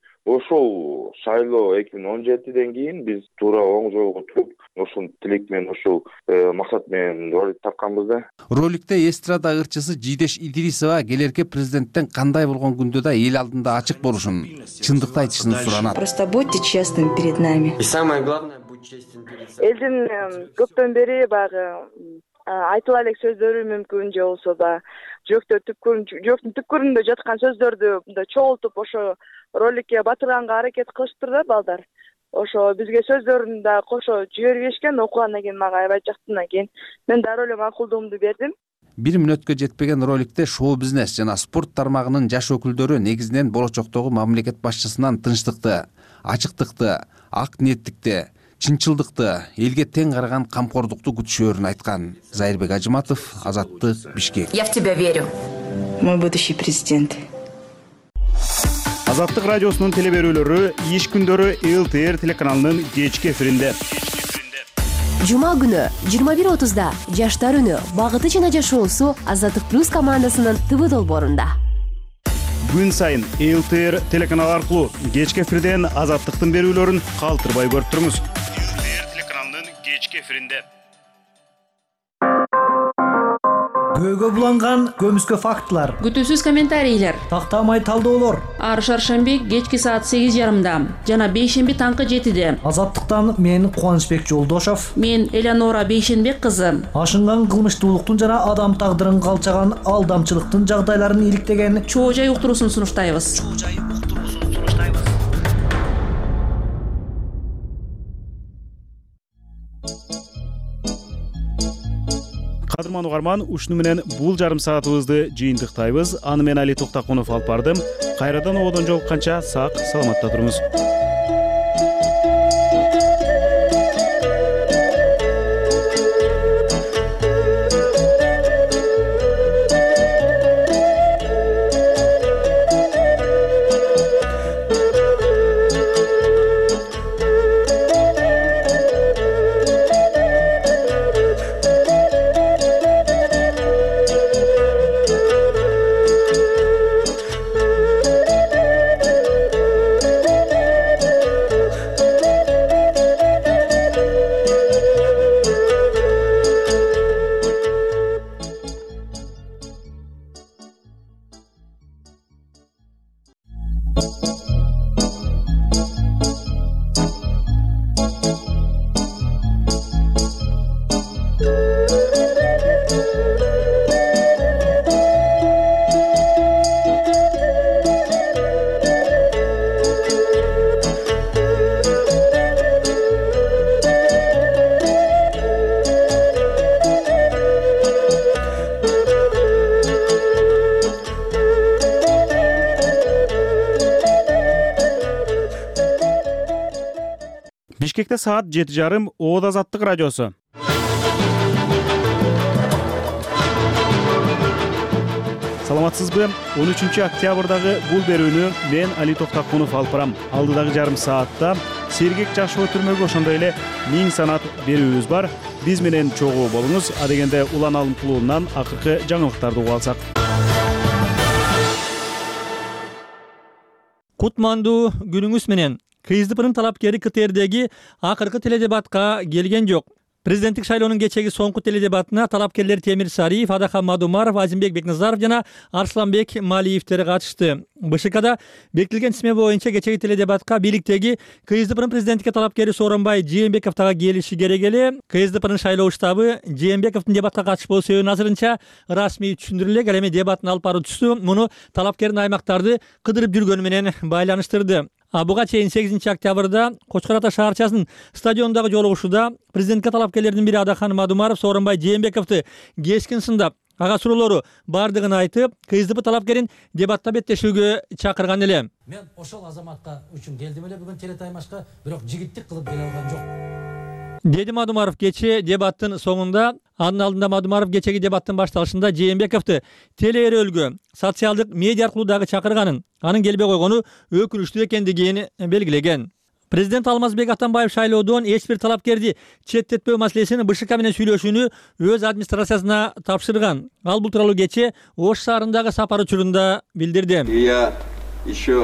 ошол шайлоо эки миң он жетиден кийин биз туура оң жолго туруп, ошол тилек менен, ошол максат менен ролик тапканбыз да. Роликте эстрада ырчысы Жидеш Идрисова келерки президенттен кандай болгон күндө да эл алдында ачык болушун, чындыкты айтышын суранат. Просто будьте честными перед нами. И самое главное, будь честен перед собой. Элдин көптөн бери багы айтыла элек сөздөрү мүмкүн же болсо да жүрөктө түпкүрүн жүрөктүн түпкүрүндө жаткан сөздөрдү мындай чогултуп ошо роликке батырганга аракет кылышыптыр да балдар. Ошо бизге сөздөрүн да кошо жибербешкен, окугандан кийин мага аябай жактандан кийин мен дароо эле макулдугумду бердим. Бир мүнөткө жетпеген роликте шоу-бизнес жана спорт тармагынын жаш өкүлдөрү негизинен болочоктогу мамлекет башчысынан тынчтыкты, ачыктыкты, ак ниеттикти, чынчылдыкты, элге тең караган камкордукту күтүшөөрүн айткан. Зайырбек Ажыматов, Азаттык, Бишкек. Я в тебя верю. Мой будущий президент. Азаттык радиосунун теле берүүлөрү иш күндөрү эл тэ эр телеканалынын кечки эфиринде. Жума күнү жыйырма бир отузда жаштар үнү багыты жана жашоосу Азаттык плюс командасынын ТВ долбоорунда. Күн сайын эл тэ эр телеканалы аркылуу кечки эфирден Азаттыктын берүүлөрүн калтырбай көрүп туруңуз. эл тэ эр телеканалынын кечки эфиринде. Көйгө буланган көмүскө фактылар, күтүүсүз комментарийлер, тактамай талдоолор. Ар шаршемби кечки саат сегиз жарымда жана бейшемби таңкы жетиде. Азаттыктан мен Кубанычбек Жолдошов, мен Элеонора Бейшенбек кызы. Ашынган кылмыштуулуктун жана адам тагдырын калчаган алдамчылыктын жагдайларын иликтеген чоо жай уктуруусун сунуштайбыз. Кадырман угарман, ушуну менен бул жарым саатыбызды жыйынтыктайбыз. Аны мен Али Токтакунов алып бардым. Кайрадан ободон жолукканча сак, саламатта туруңуз. Бишкекте саат жети жарым Оот Азаттык радиосу. Саламатсызбы? он үчүнчү октябрдагы бул берүүнү мен Али Токтакунов алып барам. Алдыдагы жарым саатта Сергек Жашоо түрмөгү ошондой эле миң санат берүүбүз бар. Биз менен чогуу болуңуз. А дегенде Улан Алым клубунан акыркы жаңылыктарды угуп алсак. Кутмандуу күнүңүз менен. КСДПнын талапкери КТРдеги акыркы теледебатка келген жок. Президенттик шайлоонун кечеги соңку теледебатына талапкерлер Темир Сариев, Адахан Мадумаров, Азимбек Бекназаров жана Арсланбек Малиевтер катышты. БШКда бекитилген тизме боюнча кечеги теледебатка бийликтеги КСДПнын президенттикке талапкери Сооронбай Жээнбеков дагы келиши керек эле. КСДПнын шайлоо штабы Жээнбековдун дебатка катышпоо себебин азырынча расмий түшүндүрө элек. Ал эми дебаттын алып баруучусу муну талапкердин аймактарды кыдырып жүргөнү менен байланыштырды. А буга чейин сегизинчи октябрда Кочкор Ата шаарчасынын стадиондогу жолугушууда президентке талапкерлердин бири Адахан Мадумаров Сооронбай Жээнбековду кескин сындап, ага суроолору бардыгын айтып, КСДП талапкерин дебатта беттешүүгө чакырган эле. Мен ошол азаматка үчүн келдим эле бүгүн телетаймашка, бирок жигиттик кылып келе алган жок. Деди Мадумаров кече дебаттын соңунда. Анын алдында Мадумаров кечеги дебаттын башталышында Жээнбековду телеөрөлгө, социалдык медиа аркылуу дагы чакырганын, анын келбей койгону өкүнүчтүү экендигин белгилеген. Президент Алмазбек Атамбаев шайлоодон эч бир талапкерди четтетпөө маселесин БШК менен сүйлөшүүнү өз администрациясына тапшырган. Ал бул тууралуу кече Ош шаарындагы сапар учурунда билдирди. Я еще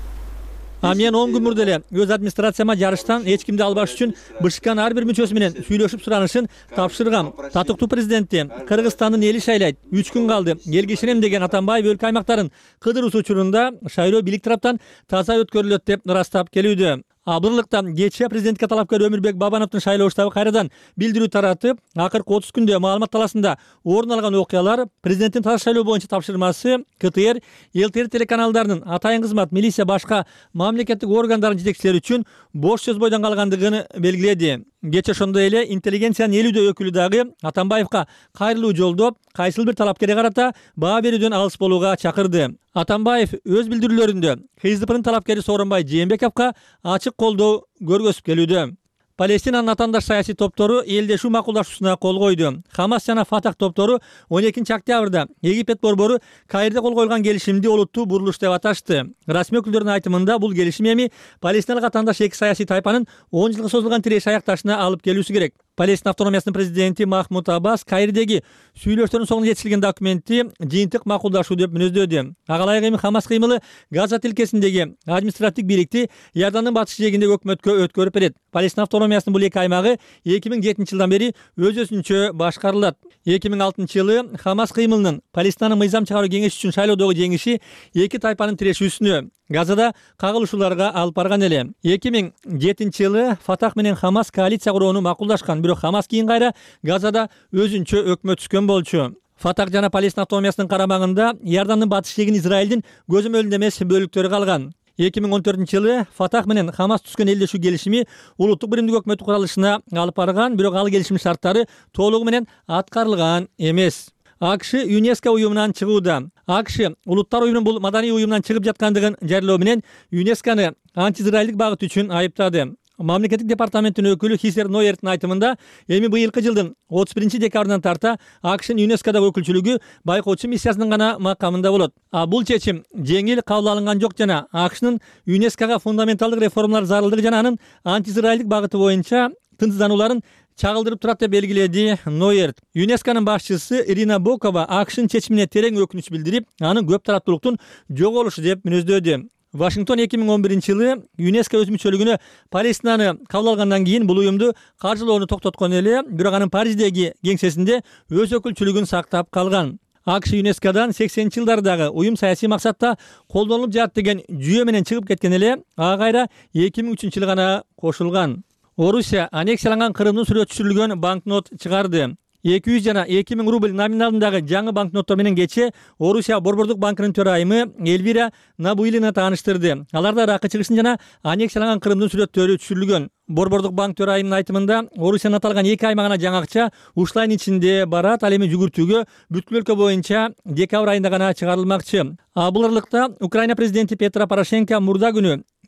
А мен он күн мурда эле өз администрацияма жарыштан эч кимди албаш үчүн БШКнын ар бир мүчөсү менен сүйлөшүп суранышын тапшыргам. Татыктуу президентти Кыргызстандын эли шайлайт. үч күн калды. Келгиширем деген Атамбаев өлкө аймактарын кыдыруусу учурунда шайлоо бийлик тараптан таза өткөрүлөт деп ырастап келүүдө. Абырлыкта кече президентке талапкер Өмүрбек Бабановдун шайлоо штабы кайрадан билдирүү таратып, акыркы отуз күндө маалымат таласында орун алган окуялар, президенттин таза шайлоо боюнча тапшырмасы, КТР, ЛТР телеканалдарынын атайын кызмат, милиция башка мамлекеттик органдардын жетекчилери үчүн бош сөз бойдон калгандыгын белгиледи. Кече ошондой эле интеллигенциянын элүүдө өкүлү дагы Атамбаевка кайрылуу жолдоп, кайсыл бир талапкерге карата баа берүүдөн алыс болууга чакырды. Атамбаев өз билдирүүлөрүндө КСДПнын талапкери Сооронбай Жээнбековго ачык колдоо көргөзүп келүүдө. Палестинанын атаандаш саясий топтору элдешүү макулдашуусуна кол койду. Хамас жана Фатах топтору он экинчи октябрда Египет борбору Каирде кол коюлган келишимди олуттуу бурулуш деп аташты. Расмий өкүлдөрдүн айтымында бул келишим эми Палестиналык атаандаш эки саясий тайпанын он жылга созулган тиреш аякташына алып келүүсү керек. Палестина автономиясынын президенти Махмуд Аббас Каирдеги сүйлөштөрдүн соңуна жетишилген документти жыйынтык макулдашуу деп мүнөздөдү. Ага ылайык эми Хамас кыймылы Газа тилкесиндеги административдик бийликти Иордандын батыш жээгиндеги өкмөткө өткөрүп берет. Палестина автономиясынын бул эки аймагы эки миң жетинчи жылдан бери өз өзүнчө башкарылат. эки миң алтынчы жылы Хамас кыймылынын Палестинанын мыйзам чыгаруу кеңеши үчүн шайлоодогу жеңиши эки тайпанын тирешүүсүнө, Газада кагылышууларга алып барган эле. эки миң жетинчи жылы Фатах менен Хамас коалиция курууну макулдашкан, бирок Хамас кийин кайра Газада өзүнчө өкмөт түзгөн болчу. Фатах жана Палестина автономиясынын карамагында Иордандын батыш жээгин Израилдин көзөмөлүндө эмес бөлүктөрү калган. эки миң он төртүнчү жылы Фатах менен Хамас түзгөн элдешүү келишими улуттук биримдик өкмөт куралышына алып барган, бирок ал келишимдин шарттары толугу менен аткарылган эмес. АКШ ЮНЕСКО уюмунан чыгууда. АКШ улуттар уюмунун бул маданий уюмунан чыгып жаткандыгын жарыялоо менен ЮНЕСКОны антиизраилдик багыт үчүн айыптады. Мамлекеттик департаменттин өкүлү Хисер Нойерттин айтымында, эми быйылкы жылдын отуз биринчи декабрынан тарта АКШнын ЮНЕСКОдогу өкүлчүлүгү байкоочу миссиясынын гана макамында болот. А бул чечим жеңил кабыл алынган жок жана АКШнын ЮНЕСКОга фундаменталдык реформалар зарылдыгы жана анын антиизраилдик багыты боюнча тынчсызданууларын чагылдырып турат деп белгиледи Нойерт. ЮНЕСКонун башчысы Ирина Бокова АКШнын чечимине терең өкүнүч билдирип, анын көп тараптуулуктун жоголушу деп мүнөздөдү. Вашингтон эки миң он биринчи жылы ЮНЕСКО өз мүчөлүгүнө Палестинаны кабыл алгандан кийин бул уюмду каржылоону токтоткон эле, бирок анын Париждеги кеңсесинде өз өкүлчүлүгүн сактап калган. АКШ ЮНЕСКОдан сексенинчи жылдардагы уюм саясий максатта колдонулуп жатат деген жүйө менен чыгып кеткен эле, ага кайра эки миң үчүнчү жылы гана кошулган. Орусия аннексияланган Крымдын сүрөтү түшүрүлгөн банкнот чыгарды. эки жүз жана эки миң рубль номиналындагы жаңы банкноттор менен кече Орусия Борбордук банкынын төрайымы Эльвира Набуилина тааныштырды. Аларда Ракы чыгышын жана аннексияланган Крымдын сүрөттөрү түшүрүлгөн. Борбордук банк төрайымынын айтымында, Орусиянын аталган эки аймагына жаңы акча ушул айдын ичинде барат, ал эми жүгүртүүгө бүткүл өлкө боюнча декабрь айында гана чыгарылмакчы. А бул аралыкта Украина президенти Петро Порошенко мурда күнү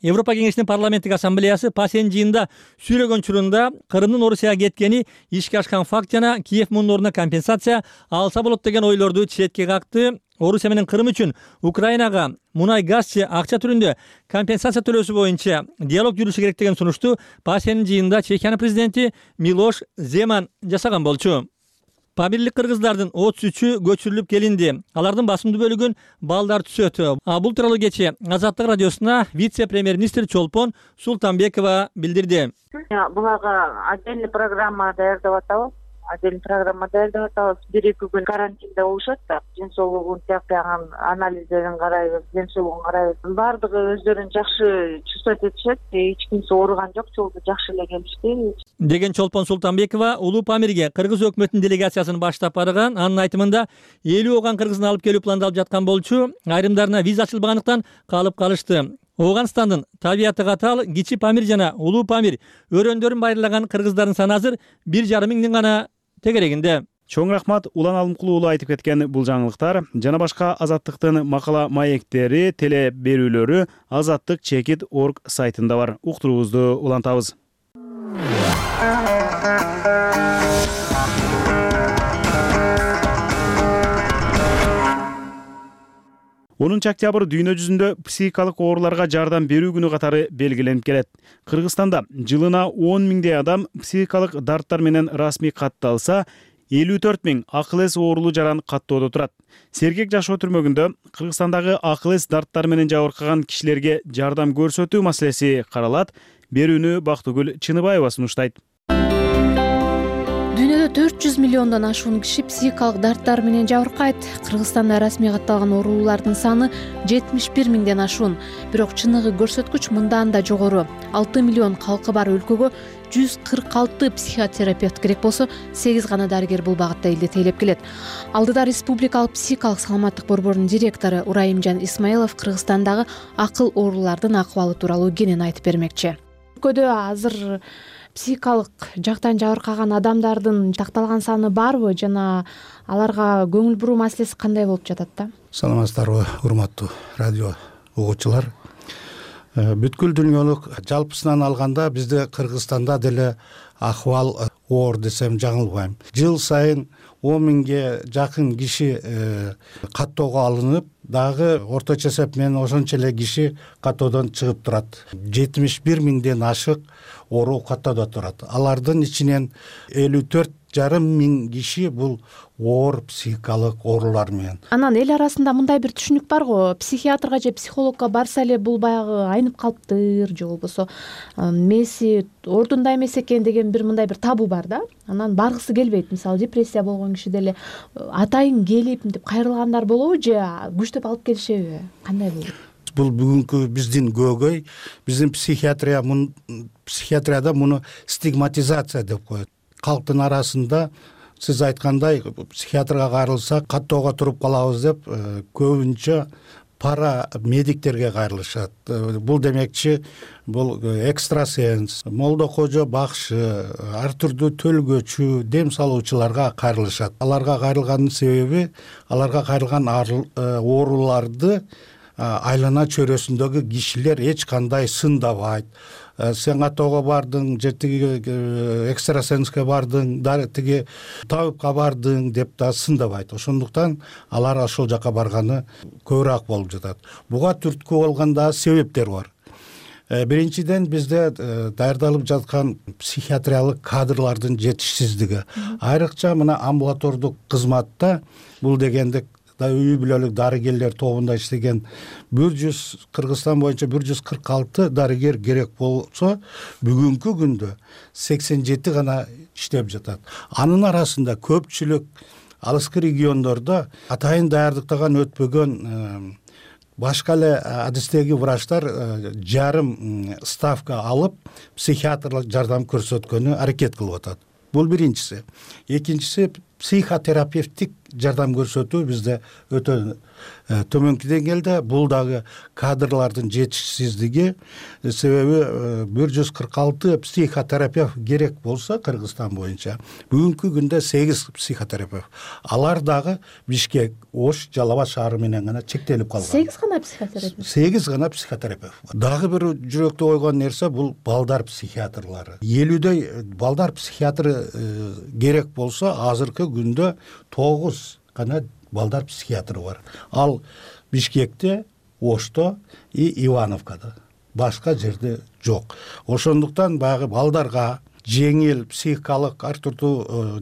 Европа кеңешинин парламенттик ассамблеясы пасен жыйында сүйлөгөн учурунда Кырымдын Орусияга кеткени, ишке ашкан факт жана Киев мунун ордуна компенсация алса болот деген ойлорду четке какты. Орусия менен Кырым үчүн Украинага мунай газчы акча түрүндө компенсация төлөөсү боюнча диалог жүрүшү керек деген сунушту пасенин жыйында Чехиянын президенти Милош Земан жасаган болчу. Памирлик кыргыздардын отуз үчү көчүрүлүп келинди. Алардын басымдуу бөлүгүн балдар түзөт. А бул тууралуу кечээ Азаттык радиосуна вице-премьер-министр Чолпон Султанбекова билдирди. Буларга отдельный программа даярдап атабыз. Отдельный программа даярдап атабыз. бир эки күн карантинде болушат да, ден соолугун тиякпаган анализдерин карайбыз, ден соолугун карайбыз. Бардыгы өздөрүн жакшы чувствовать этишет. Эч кимсе ооруган жок, жолду жакшы эле келишти деген Чолпон Султанбекова Улуу Памирге Кыргыз өкмөтүнүн делегациясын баштап барган. Анын айтымында элүү оган кыргызды алып келүү пландалып жаткан болчу. Айрымдарына виза ачылбагандыктан калып калышты. Оганстандын табияты катал Кичи Памир жана Улуу Памир өрөөндөрүн байырлаган кыргыздардын саны азыр бир жарым миңдин гана тегерегинде. Чоң рахмат Улан Алымкулуу уулу айтып кеткен бул жаңылыктар жана башка Азаттыктын макала маектери, теле берүүлөрү азаттык чекит точка орг сайтында бар. Уктуруубузду улантабыз. онунчу октябрь дүйнө жүзүндө психикалык ооруларга жардам берүү күнү катары белгиленип келет. Кыргызстанда жылына он миңдей адам психикалык дарттар менен расмий катталса, элүү төрт миң акыл эс оорулуу жаран каттоодо турат. Сергек жашоо түрмөгүндө Кыргызстандагы акыл эс дарттар менен жабыркаган кишилерге жардам көрсөтүү маселеси каралат. Берүүнү Бактыгүл Чыныбаева сунуштайт. Дүйнөдө төрт жүз миллиондон ашуун киши психикалык дарттар менен жабыркайт. Кыргызстанда расмий катталган оорулуулардын саны жетимиш бир миңден ашуун. Бирок чыныгы көрсөткүч мындан да жогору. алты миллион калкы бар өлкөгө жүз кырк алты психотерапевт керек болсо, сегиз гана дарыгер бул багытта элди тейлеп келет. Алдыда Республикалык психикалык саламаттык борборунун директору Урайымжан Исмаилов Кыргызстандагы акыл оорулардын акыбалы тууралуу кенен айтып бермекчи. Өлкөдө азыр психикалык жактан жабыркаган адамдардын такталган саны барбы жана аларга көңүл буруу маселеси кандай болуп жатат да? Саламатсыздарбы, урматтуу радио угуучулар. Бүткүл дүйнөлүк жалпысынан алганда бизде Кыргызстанда деле акыбал оор десем жаңылбайм. Жыл сайын он миңге жакын киши каттоого алынып, дагы орточо эсеп менен ошончо эле киши каттоодон чыгып турат. жетимиш бир миңден ашык оору каттоодо турат. Алардын ичинен элүү төрт жарым миң киши бул оор психикалык оорулар менен. Анан эл арасында мындай бир түшүнүк бар го, психиатрга же психологко барса эле бул баягы айнып калыптыр, же болбосо меси ордунда эмес экен деген бир мындай бир табу бар да. Анан баргысы келбейт. Мисалы депрессия болгон киши деле атайын келип мынтип кайрылгандар болобу же күчтөп алып келишеби? Кандай болот? Бул бүгүнкү биздин көөгөй, биздин психиатрия мун психиатрияда муну стигматизация деп коет. Калктын арасында сиз айткандай психиатрга кайрылса каттоого туруп калабыз деп көбүнчө пара медиктерге кайрылышат. Бул демекчи бул экстрасенс, молдо кожо бакшы, ар түрдүү төлгөчү, дем салуучуларга кайрылышат. Аларга кайрылганын себеби аларга кайрылган ооруларды айлана чөйрөсүндөгү кишилер эч кандай сындабайт. Сен каттоого бардың, же тиги экстрасенске бардың, тиги табипка бардың деп да сындабайт. Ошондуктан алар ошол жака барганы көбүрөөк болуп жатат. Буга түрткү болгон да себептер бар. Биринчиден бизде даярдалып жаткан психиатриялык кадрлардын жетишсиздиги. Айрыкча мына амбулатордук кызматта бул дегенде үй бүлөлүк дарыгерлер тобунда иштеген бир жүз Кыргызстан боюнча бир жүз кырк алты дарыгер керек болсо, бүгүнкү күндө сексен жети гана иштеп жатат. Анын арасында көпчүлүк алыскы региондордо атайын даярдыктан өтпөгөн башка эле адистеги врачтар жарым ставка алып психиатрлык жардам көрсөткөнү аракет кылып атат. Бул биринчиси. Экинчиси психотерапевтик жардам көрсөтүү бизде өтө төмөнкү деңгээлде. Бул дагы кадрлардын жетишсиздиги, себеби бир жүз кырк алты психотерапевт керек болсо Кыргызстан боюнча бүгүнкү күндө сегиз психотерапевт, алар дагы Бишкек, Ош, Жалал Абад шаары менен гана чектелип калган. сегиз гана психотерапевт сегиз гана психотерапевт. Дагы бир жүрөктү ойгон нерсе бул балдар психиатрлары. элүүдөй балдар психиатры керек болсо азыркы күндө тогуз гана балдар психиатры бар. Ал Бишкекте, Ошто и Ивановкада. Башка жерде жок. Ошондуктан баягы балдарга жеңил психикалык ар түрдүү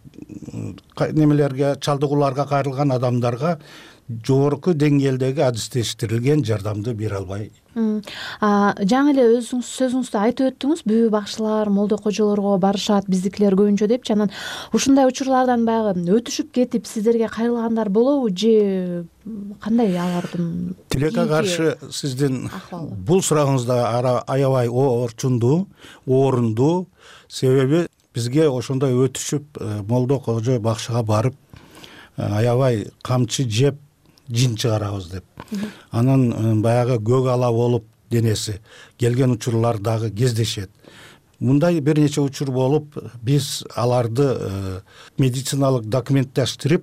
немелерге, чалдыгууларга кайрылган адамдарга жогорку деңгээлдеги адистештирилген жардамды бере албай. Жаңы эле өзүңүз сөзүңүздө айтып өттүңүз, бүү бакшылар, молдо кожолорго барышат, биздикилер көбүнчө депчи. Анан ушундай учурлардан баягы өтүшүп кетип сиздерге кайрылгандар болобу же кандай алардын? Тилекке каршы сиздин бул сурагыңыз да аябай орчундуу, орунду. Себеби бизге ошондой өтүшүп молдо кожо бакшыга барып аябай камчы жеп жин чыгарабыз деп. Анан баягы көк ала болуп денеси келген учурлар дагы кездешет. Мындай бир нече учур болуп, биз аларды медициналык документтештирип,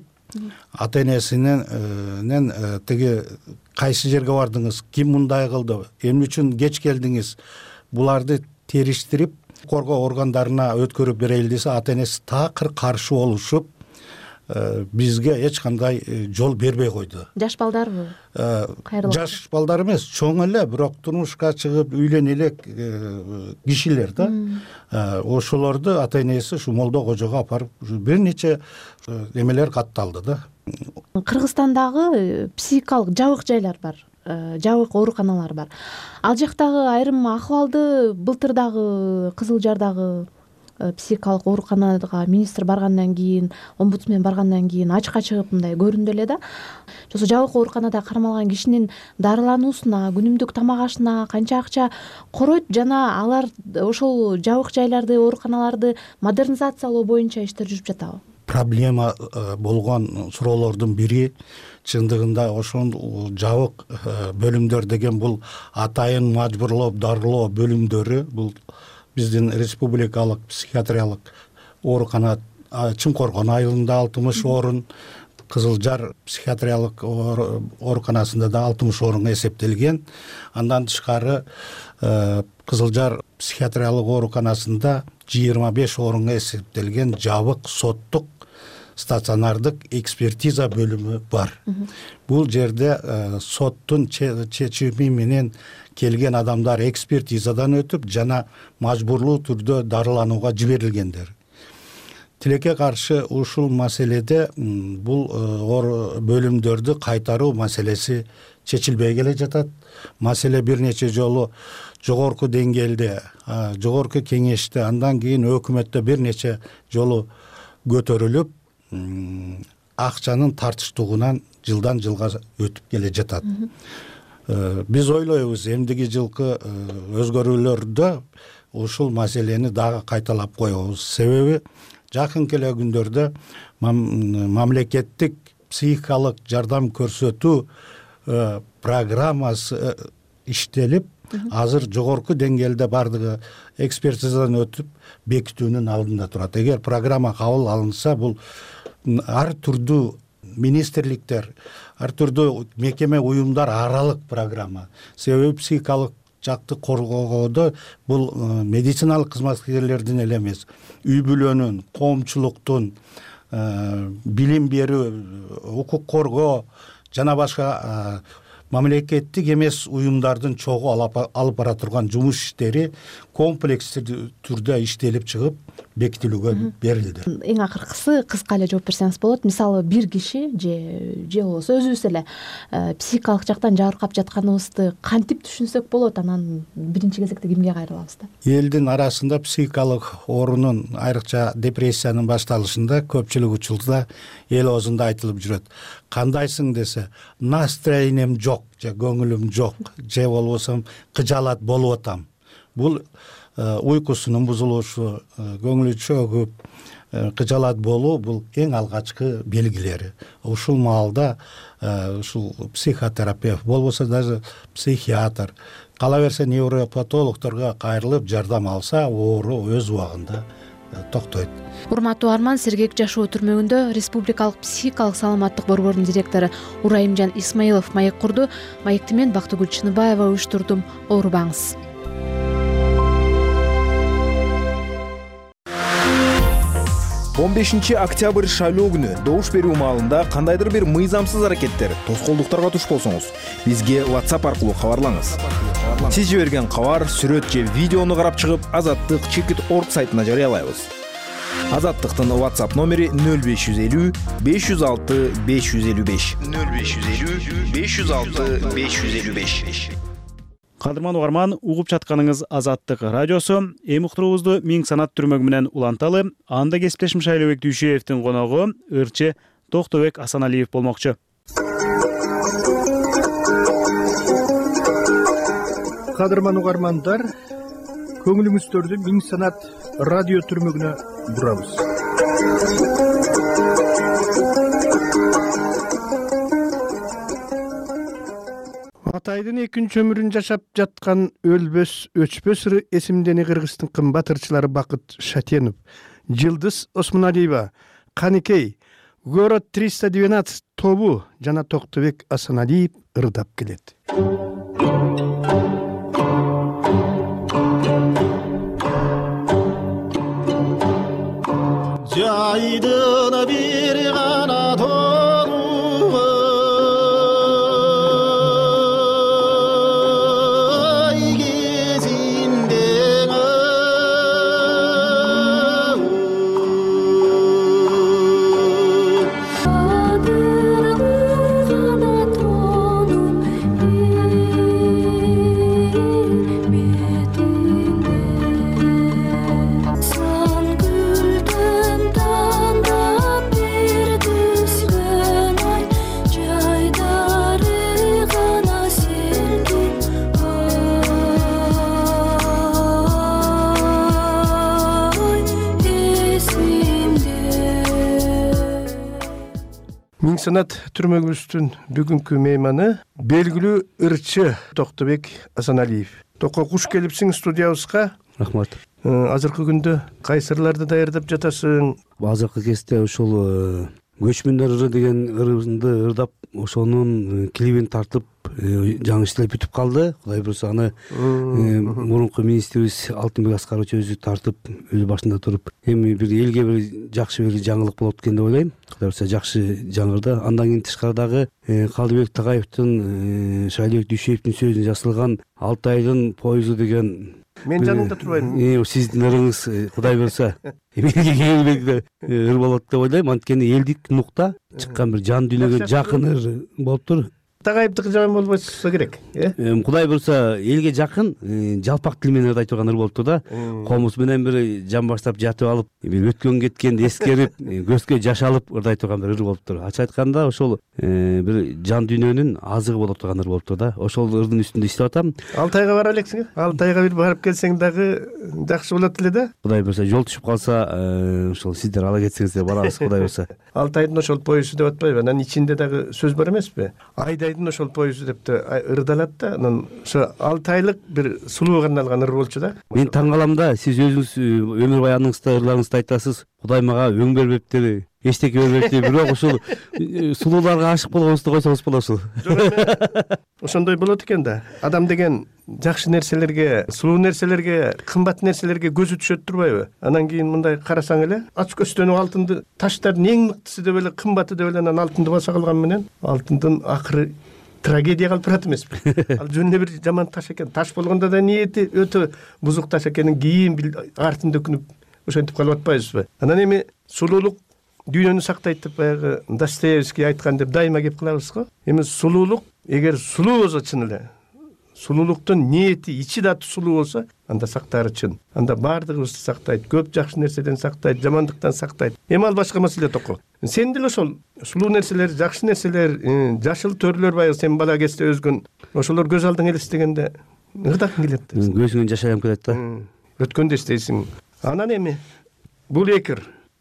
ата-энесинен тиги кайсы жерге бардыңыз, ким мындай кылды, эмне үчүн кеч келдиңиз, буларды териштирип, коргоо органдарына өткөрүп берели десе, ата-энеси такыр каршы болушуп, бизге эч кандай жол бербей койду. Жаш балдарбы? Жаш балдар эмес, чоң эле, бирок турмушка чыгып үйлөн элек кишилер да. Ошолорду ата-энеси ушу молдо кожого апарып бир нече эмелер катталды да. Кыргызстандагы психикалык жабык жайлар бар. Жабык ооруканалар бар. Ал жактагы айрым акыбалды былтыр дагы Кызыл Жардагы психикалык ооруканага министр баргандан кийин, омбудсмен баргандан кийин ачыкка чыгып мындай көрүндү эле да. Жосо жабык ооруканада кармалган кишинин дарылануусуна, күнүмдүк тамак ашына канча акча коройт жана алар ошол жабык жайларды, ооруканаларды модернизациялоо боюнча иштер жүрүп жатабы? Проблема болгон суроолордун бири чындыгында ошол жабык бөлүмдөр деген бул атайын мажбурлоп дарылоо бөлүмдөрү, бул биздин республикалык психиатриялык оорукана Чымкоргон айылында алтымыш орун, Кызыл Жар психиатриялык ооруканасында да алтымыш орун эсептелген. Андан тышкары Кызыл Жар психиатриялык ооруканасында жыйырма беш орун эсептелген жабык соттук стационардык экспертиза бөлүмү бар. Бул жерде соттун чечими менен келген адамдар экспертизадан өтүп жана мажбурлуу түрдө дарыланууга жиберилгендер. Тилекке каршы ушул маселеде бул бөлүмдөрдү кайтаруу маселеси чечилбей келе жатат. Маселе бир нече жолу жогорку деңгээлде, жогорку кеңеште, андан кийин өкмөттө бир нече жолу көтөрүлүп, акчанын тартыштугунан жылдан жылга өтүп келе жатат. Биз ойлойбуз, эмдиги жылкы өзгөрүүлөрдө ушул маселени дагы кайталап коебуз. Себеби жакынкы эле күндөрдө мамлекеттик психикалык жардам көрсөтүү программасы иштелип, азыр жогорку деңгээлде бардыгы экспертизадан өтүп бекитүүнүн алдында турат. Эгер программа кабыл алынса, бул ар түрдүү министрликтер, ар түрдүү мекеме уюмдар аралык программа. Себеби психикалык жакты коргоодо бул медициналык кызматкерлердин эле эмес, үй бүлөнүн, коомчулуктун, билим берүү, укук коргоо жана башка мамлекеттик эмес уюмдардын чогуу алып бара турган жумуш иштери комплекстүү түрдө иштелип чыгып бекитилүүгө берилди. Эң акыркысы кыска эле жооп берсеңиз болот. Мисалы бир киши же же болбосо өзүбүз эле психикалык жактан жабыркап жатканыбызды кантип түшүнсөк болот, анан биринчи кезекте кимге кайрылабыз да? Элдин арасында психикалык оорунун, айрыкча депрессиянын башталышында көпчүлүк учурда эл оозунда айтылып жүрөт. Кандайсың десе, настроением жок, же көңүлүм жок, же болбосо кыжаалат болуп атам. Бул уйкусунун бузулушу, көңүлү чөгүп, кыжалат болуу бул эң алгачкы белгилери. Ушул маалда ушул психотерапевт болбосо даже психиатр, кала берсе невропатологдорго кайрылып жардам алса, оору өз убагында токтойт. Урматтуу Арман, Сергек жашоо түрмөгүндө Республикалык психикалык саламаттык борборунун директору Урайымжан Исмаилов маек курду. Маекти мен Бактыгүл Чыныбаева уюштурдум. Оорубаңыз. он бешинчи октябрь шайлоо күнү добуш берүү маалында кандайдыр бир мыйзамсыз аракеттер, тоскоолдуктарга туш болсоңуз, бизге WhatsApp аркылуу кабарлаңыз. Сиз жиберген кабар, сүрөт же видеону карап чыгып, Азаттык чекит точка орг сайтына жарыялайбыз. Азаттыктын WhatsApp номери нөл беш жүз элүү беш жүз алты беш жүз элүү беш нөл беш жүз элүү беш жүз алты беш жүз элүү беш. Кадырман угарман, угуп жатканыңыз Азаттык радиосу. Эми уктуруубузду Миң Санат түрмөгү менен уланталы. Анда кесиптешим Шайлообек Дүйшиевдин коногу ырчы Токтобек Асаналиев болмокчу. Кадырман угармандар, көңүлүңүздөрдү Миң Санат радио түрмөгүнө бурабыз. Атайдын экинчи өмүрүн жашап жаткан өлбөс, өчпөс ыры эсимдени Кыргыздын кымбат ырчылары Бакыт Шатенов, Жылдыз Осмоналиева, Каникей, Город триста двенадцать тобу жана Токтобек Асаналиев ырдап келет. Жайдын бир гана толугу Миң Санат түрмөгүбүздүн бүгүнкү мейманы белгилүү ырчы Токтобек Асаналиев. Токко куш келипсиң студиябызга. Рахмат. Азыркы күндө кайсы ырларды даярдап жатасың? Азыркы кезде ушул көчмөндөр ыры деген ырынды ырдап, ошонун клибин тартып, жаңы иштелип бүтүп калды. Кудай буюрса аны мурунку министрибиз Алтынбек Аскарович өзү тартып, өз башында туруп, эми бир элге бир жакшы бир жаңылык болот экен деп ойлойм. Кудай буюрса жакшы жаңырда. Андан кийин тышкарыдагы Калдыбек Тагаевдин, Шайлообек Дүйшиевдин сөзүн жасалган Алтайдын поезу деген мен жаныңда турбайм. Сиздин ырыңыз Кудай буюрса эмнеге келбек ыр болот деп ойлойм. Анткени элдик нукта чыккан бир жан дүйнөгө жакын ыр болуптур. Тагаевдики жаман болбосо керек, э? Кудай буюрса элге жакын, жалпак тил менен айтып турган ыр болуптур да. Комуз менен бир жан баштап жатып алып, бир өткөн кеткенди эскерип, көзгө жаш алып ырдай турган бир ыр болуптур. Ачык айтканда, ошол бир жан дүйнөнүн азыгы болуп турган ыр болуптур да. Ошол ырдын үстүндө иштеп атам. Алтайга бара элексиң? Алтайга бир барып келсең дагы жакшы болот эле да. Кудай буюрса жол түшүп калса, ошол сиздер ала кетсеңиздер барабыз, Кудай буюрса. Алтайдын ошол поезу деп атпайбы? Анан ичинде дагы сөз бар эмеспи? Айдайдын ошол поезу деп да ырдалат да. Анан ошо алтайлык бир сулууга арналган ыр болчу да. Мен таң калам да, сиз өзүңүз өмүр баяныңызда ырларыңызда айтасыз, Кудай мага өң бербептир, эчтеке бербептир, бирок ошол сулууларга ашык болгонуңузду койсоңуз болот ушул. Ошондой болот экен да. Адам деген жакшы нерселерге, сулуу нерселерге, кымбат нерселерге көзү түшөт турбайбы? Анан кийин мындай карасаң эле, ач көстөнүп алтынды таштардын эң мыктысы деп эле, кымбаты деп эле анан алтынды баса калган менен алтындын акыры трагедия калып барат эмеспи? Ал жөнүндө бир жаман таш экен. Таш болгондо да ниети өтө бузук таш экенин кийин артын дөкүнүп ошентип калып атпайбызбы? Анан эми сулуулук дүйнөнү сактайт деп баягы Достоевский айткан деп дайыма кеп кылабыз го. Эми сулуулук эгер сулуу болсо чын эле, сулуулуктун ниети ичи да сулуу болсо, анда сактаары чын. Анда баардыгыбызды сактайт, көп жакшы нерседен сактайт, жамандыктан сактайт. Эми ал башка маселе Токко. Сен деле ошол сулуу нерселер, жакшы нерселер, жашыл төрлөр баягы сен бала кезде өзгөн, ошолор көз алдыңа элестегенде ырдагың келет. Көзүңөн жашагым келет да. Өткөндө эстейсиң. Анан эми бул экир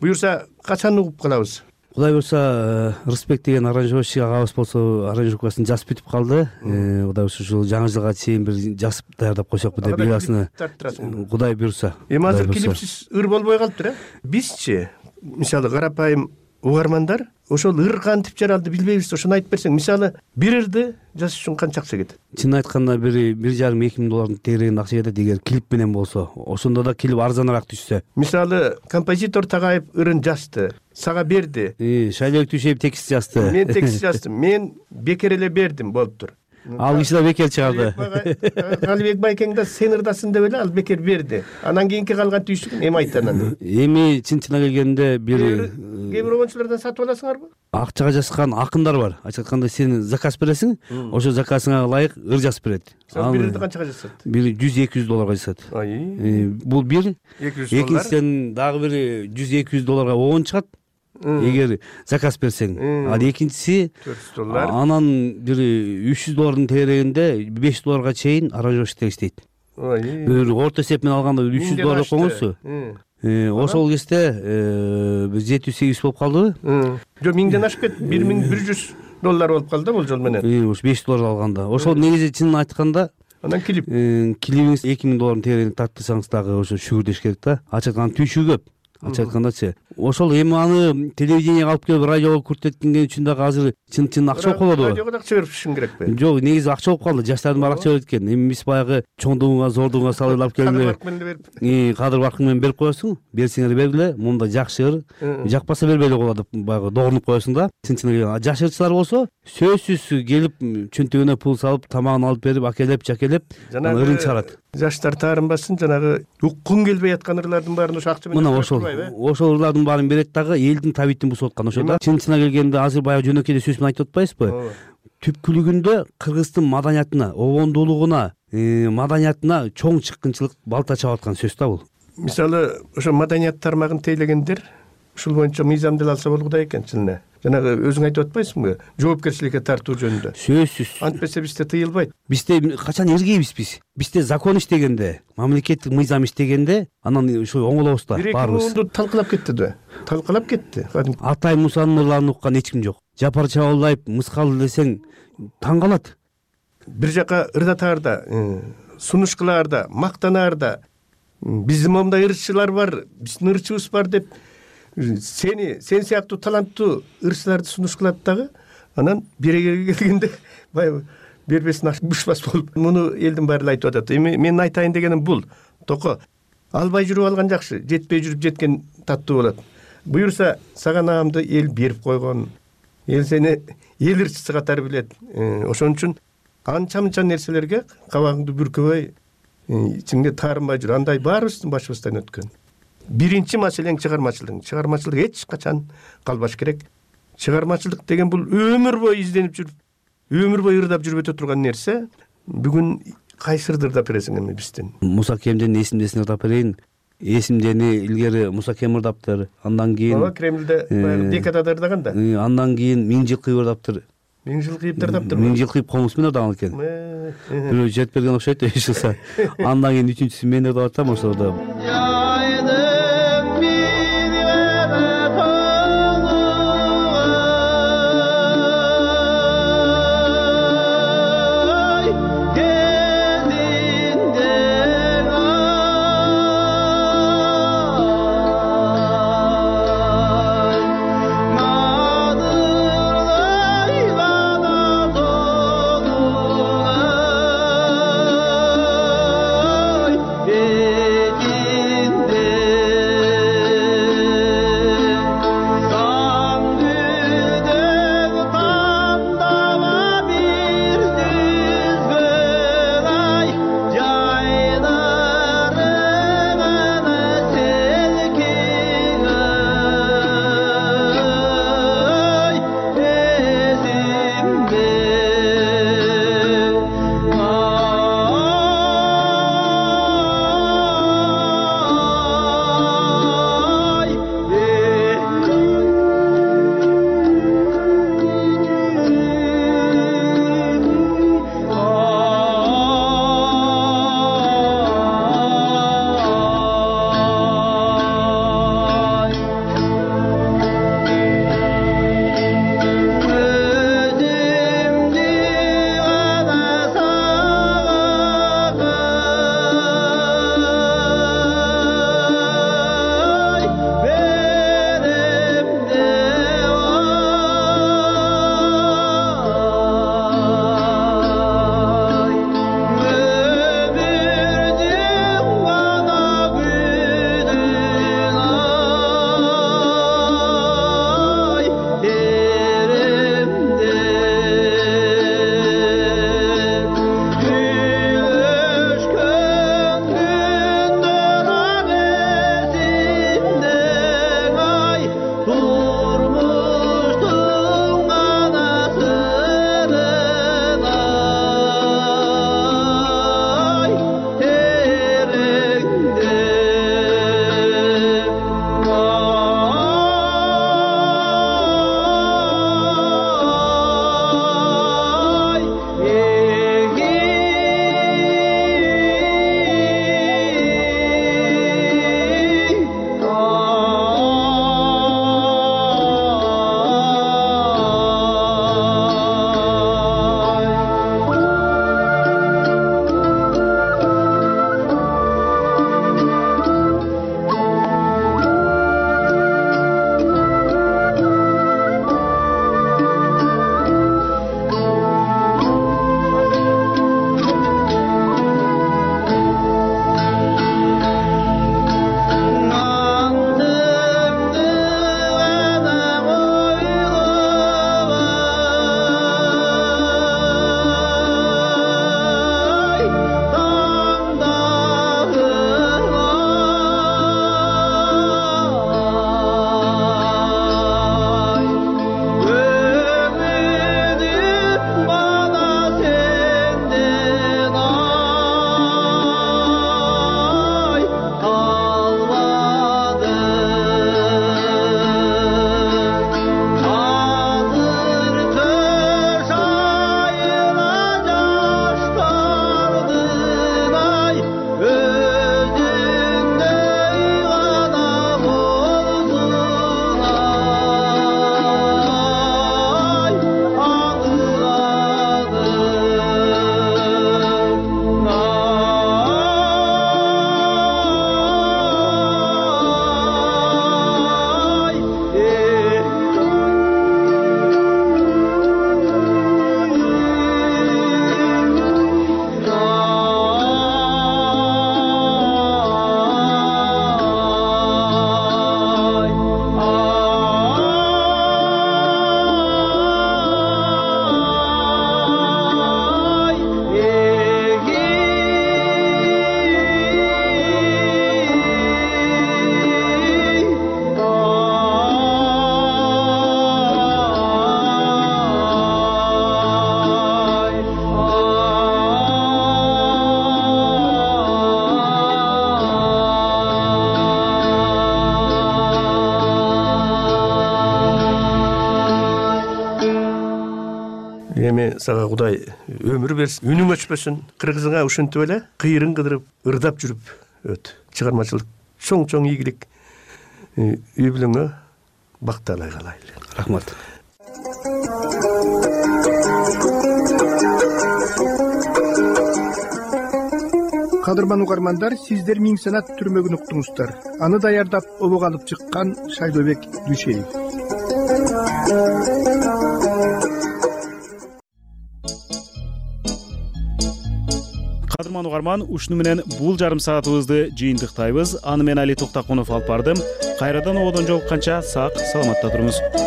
буюрса качан угуп калабыз? Кудай буюрса, Рысбек деген аранжировщик агабыз болсо аранжировкасын жазып бүтүп калды. Кудай буюрса ушул жаңы жылга чейин бир жазып даярдап койсокпу деп биясына. Кудай буюрса. Эми азыр клипсиз ыр болбой калыптыр, э? Бизчи, мисалы карапайым угармандар ошол ыр кантип жаралды билбейбиз, ошону айтып берсең. Мисалы, бир ырды жазыш үчүн канча акча кетет? Чынын айтканда бир бир жарым эки миң доллардын тегерегинде акча кетет эгер клип менен болсо. Ошондо да клип арзаныраак түшсө. Мисалы, композитор Тагаев ырын жазды, сага берди. Шайлоок Түшеев текст жазды. Мен текст жаздым. Мен бекер эле бердим, болуптур. Ал киши да бекер чыгарды. Калыбек Байкең да сен ырдасың деп эле ал бекер берди. Анан кийинки калган түйшүгүн эми айт анан. Эми чын-чына келгенде бир кээ бир обончулардан сатып аласыңарбы? Акчага жазган акындар бар. Ачык айтканда сен заказ бересиң, ошо заказыңа ылайык ыр жазып берет. Ал бир ырды канчага жасат? Бир жүз эки жүз долларга жасат. Бул бир. Экинчиден дагы бир жүз эки жүз долларга обон чыгат. Эгер заказ берсең. Ал экинчиси төрт жүз доллар. Анан бир үч жүз доллардын тегерегинде беш жүз долларга чейин аранжировщиктер иштейт. Бир орто эсеп менен алганда үч жүз доллар коңузсу. Ошол кезде бир жети жүз сегиз жүз болуп калдыбы? Жок, миңден ашып кетти. бир миң бир жүз доллар болуп калды бул жол менен. Ош беш жүз доллар алганда. Ошол негизи чынын айтканда анан клип. Клибиңиз эки миң доллардын тегерегине тартсаңыз дагы ошо шүгүрдөш керек да. Ачык айтканда түйшүгү көп. Ачык айткандачы. Ошол эми аны телевидениеге алып келип радиого көрсөткөн үчүн дагы азыр чын-чын акча болуп калды. Радиого да акча берип түшүн керекпи? Жок, негизи акча болуп калды. Жаштардын баары акча берет экен. Эми биз баягы чоңдугуңа, зордугуңа салып алып келгенде кадыр баркың менен берип коесуң. Берсеңер бергиле, мында жакшы ыр, жакпаса бербейле коелу деп баягы догрунуп коесуң да. Чын-чын келген. Жаш ырчылар болсо, сөзсүз келип чөнтөгүнө пул салып, тамагын алып берип, акелеп, жакелеп, ырын чыгарат. Жаштар таарынбасын, жанагы уккун келбей аткан ырлардын баарын ошо акча менен. Мына ошол, ошол ырлардын баарын берет дагы элдин табитин бузуп аткан ошо да. Чын-чына келгенде азыр баягы жөнөкөй сөз менен айтып атпайсызбы? Түпкүлүгүндө кыргыздын маданиятына, обондуулугуна, маданиятына чоң чыккынчылык балта чаап аткан сөз да бул. Мисалы, ошо маданият тармагын тейлегендер ушул боюнча мыйзам деле алса болгудай экен чынына. Жанагы өзүң айтып атпайсыңбы? Жоопкерчиликке тартуу жөнүндө. Сөзсүз. Антпесе бизде тыйылбайт. Бизде качан эргейбиз биз? Бизде закон иштегенде, мамлекеттик мыйзам иштегенде, анан ушул оңолобуз да баарыбыз. Бир эки талкалап кетти да. Талкалап кетти. Атай Мусанын ырларын уккан эч ким жок. Жапар чабалдайып, мыскал десең таң калат. Бир жака ырдатаарда, сунуш-кылаарда, мактанаарда биздин момундай ырчылар бар, биздин ырчыбыз бар деп сени, сен сыяктуу таланттуу ырчыларды сунуш кылат дагы, анан берегеге келгенде баягы бербесин ашпас болуп, муну элдин баары айтып атат. Эми мен айтайын дегеним бул. Токо, албай жүрүп алган жакшы, жетпей жүрүп жеткен таттуу болот. Буюрса, сага наамды эл берип койгон. Эл сени эл ырчысы катары билет. Ошон үчүн анча-мынча нерселерге кабагыңды бүркөбөй, ичиңде таарынбай жүр. Андай баарыбыздын башыбыздан өткөн. Биринчи маселең чыгармачылык. Чыгармачылык эч качан калбаш керек. Чыгармачылык деген бул өмүр бою изденип жүрүп, өмүр бою ырдап жүрүп өтө турган нерсе. Бүгүн кайсы ырды ырдап бересиң эми бизден? Муса Кемден эсимдесин ырдап берейин. Эсимдени илгери Муса Кем ырдаптыр. Андан кийин Ооба, Кремлде декадада ырдаган да. Андан кийин Миң жыл кыйып ырдаптыр. Миң жыл кыйып ырдаптыр. Миң жыл кыйып комуз менен ырдаган экен. Бирөө жетип берген окшойт эшилсе. Андан кийин үчүнчүсү мен ырдап атам ошолордо. эми сага Кудай өмүр берсин, үнүң өчпөсүн, кыргызыңа ушинтип эле кыйрын кыдырып, ырдап жүрүп өт. Чыгармачылык чоң чоң ийгилик үй бүлөңө бакталай калайлы. Рахмат. Кадырман угармандар, сиздер Миң Санат түрмөгүн уктуңуздар. Аны даярдап обого алып чыккан Шайлообек Дүйшеев. Кадырман угарман, ушуну менен бул жарым саатыбызды жыйынтыктайбыз. Аны мен Али Токтакунов алып бардым. Кайрадан ободон жолукканча сак, саламатта туруңуз.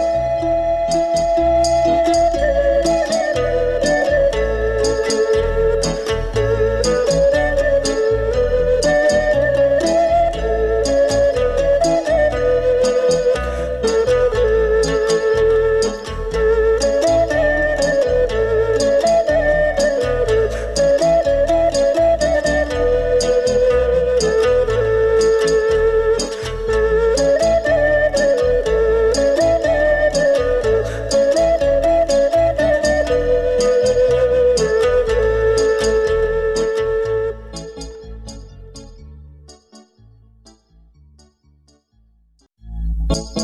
you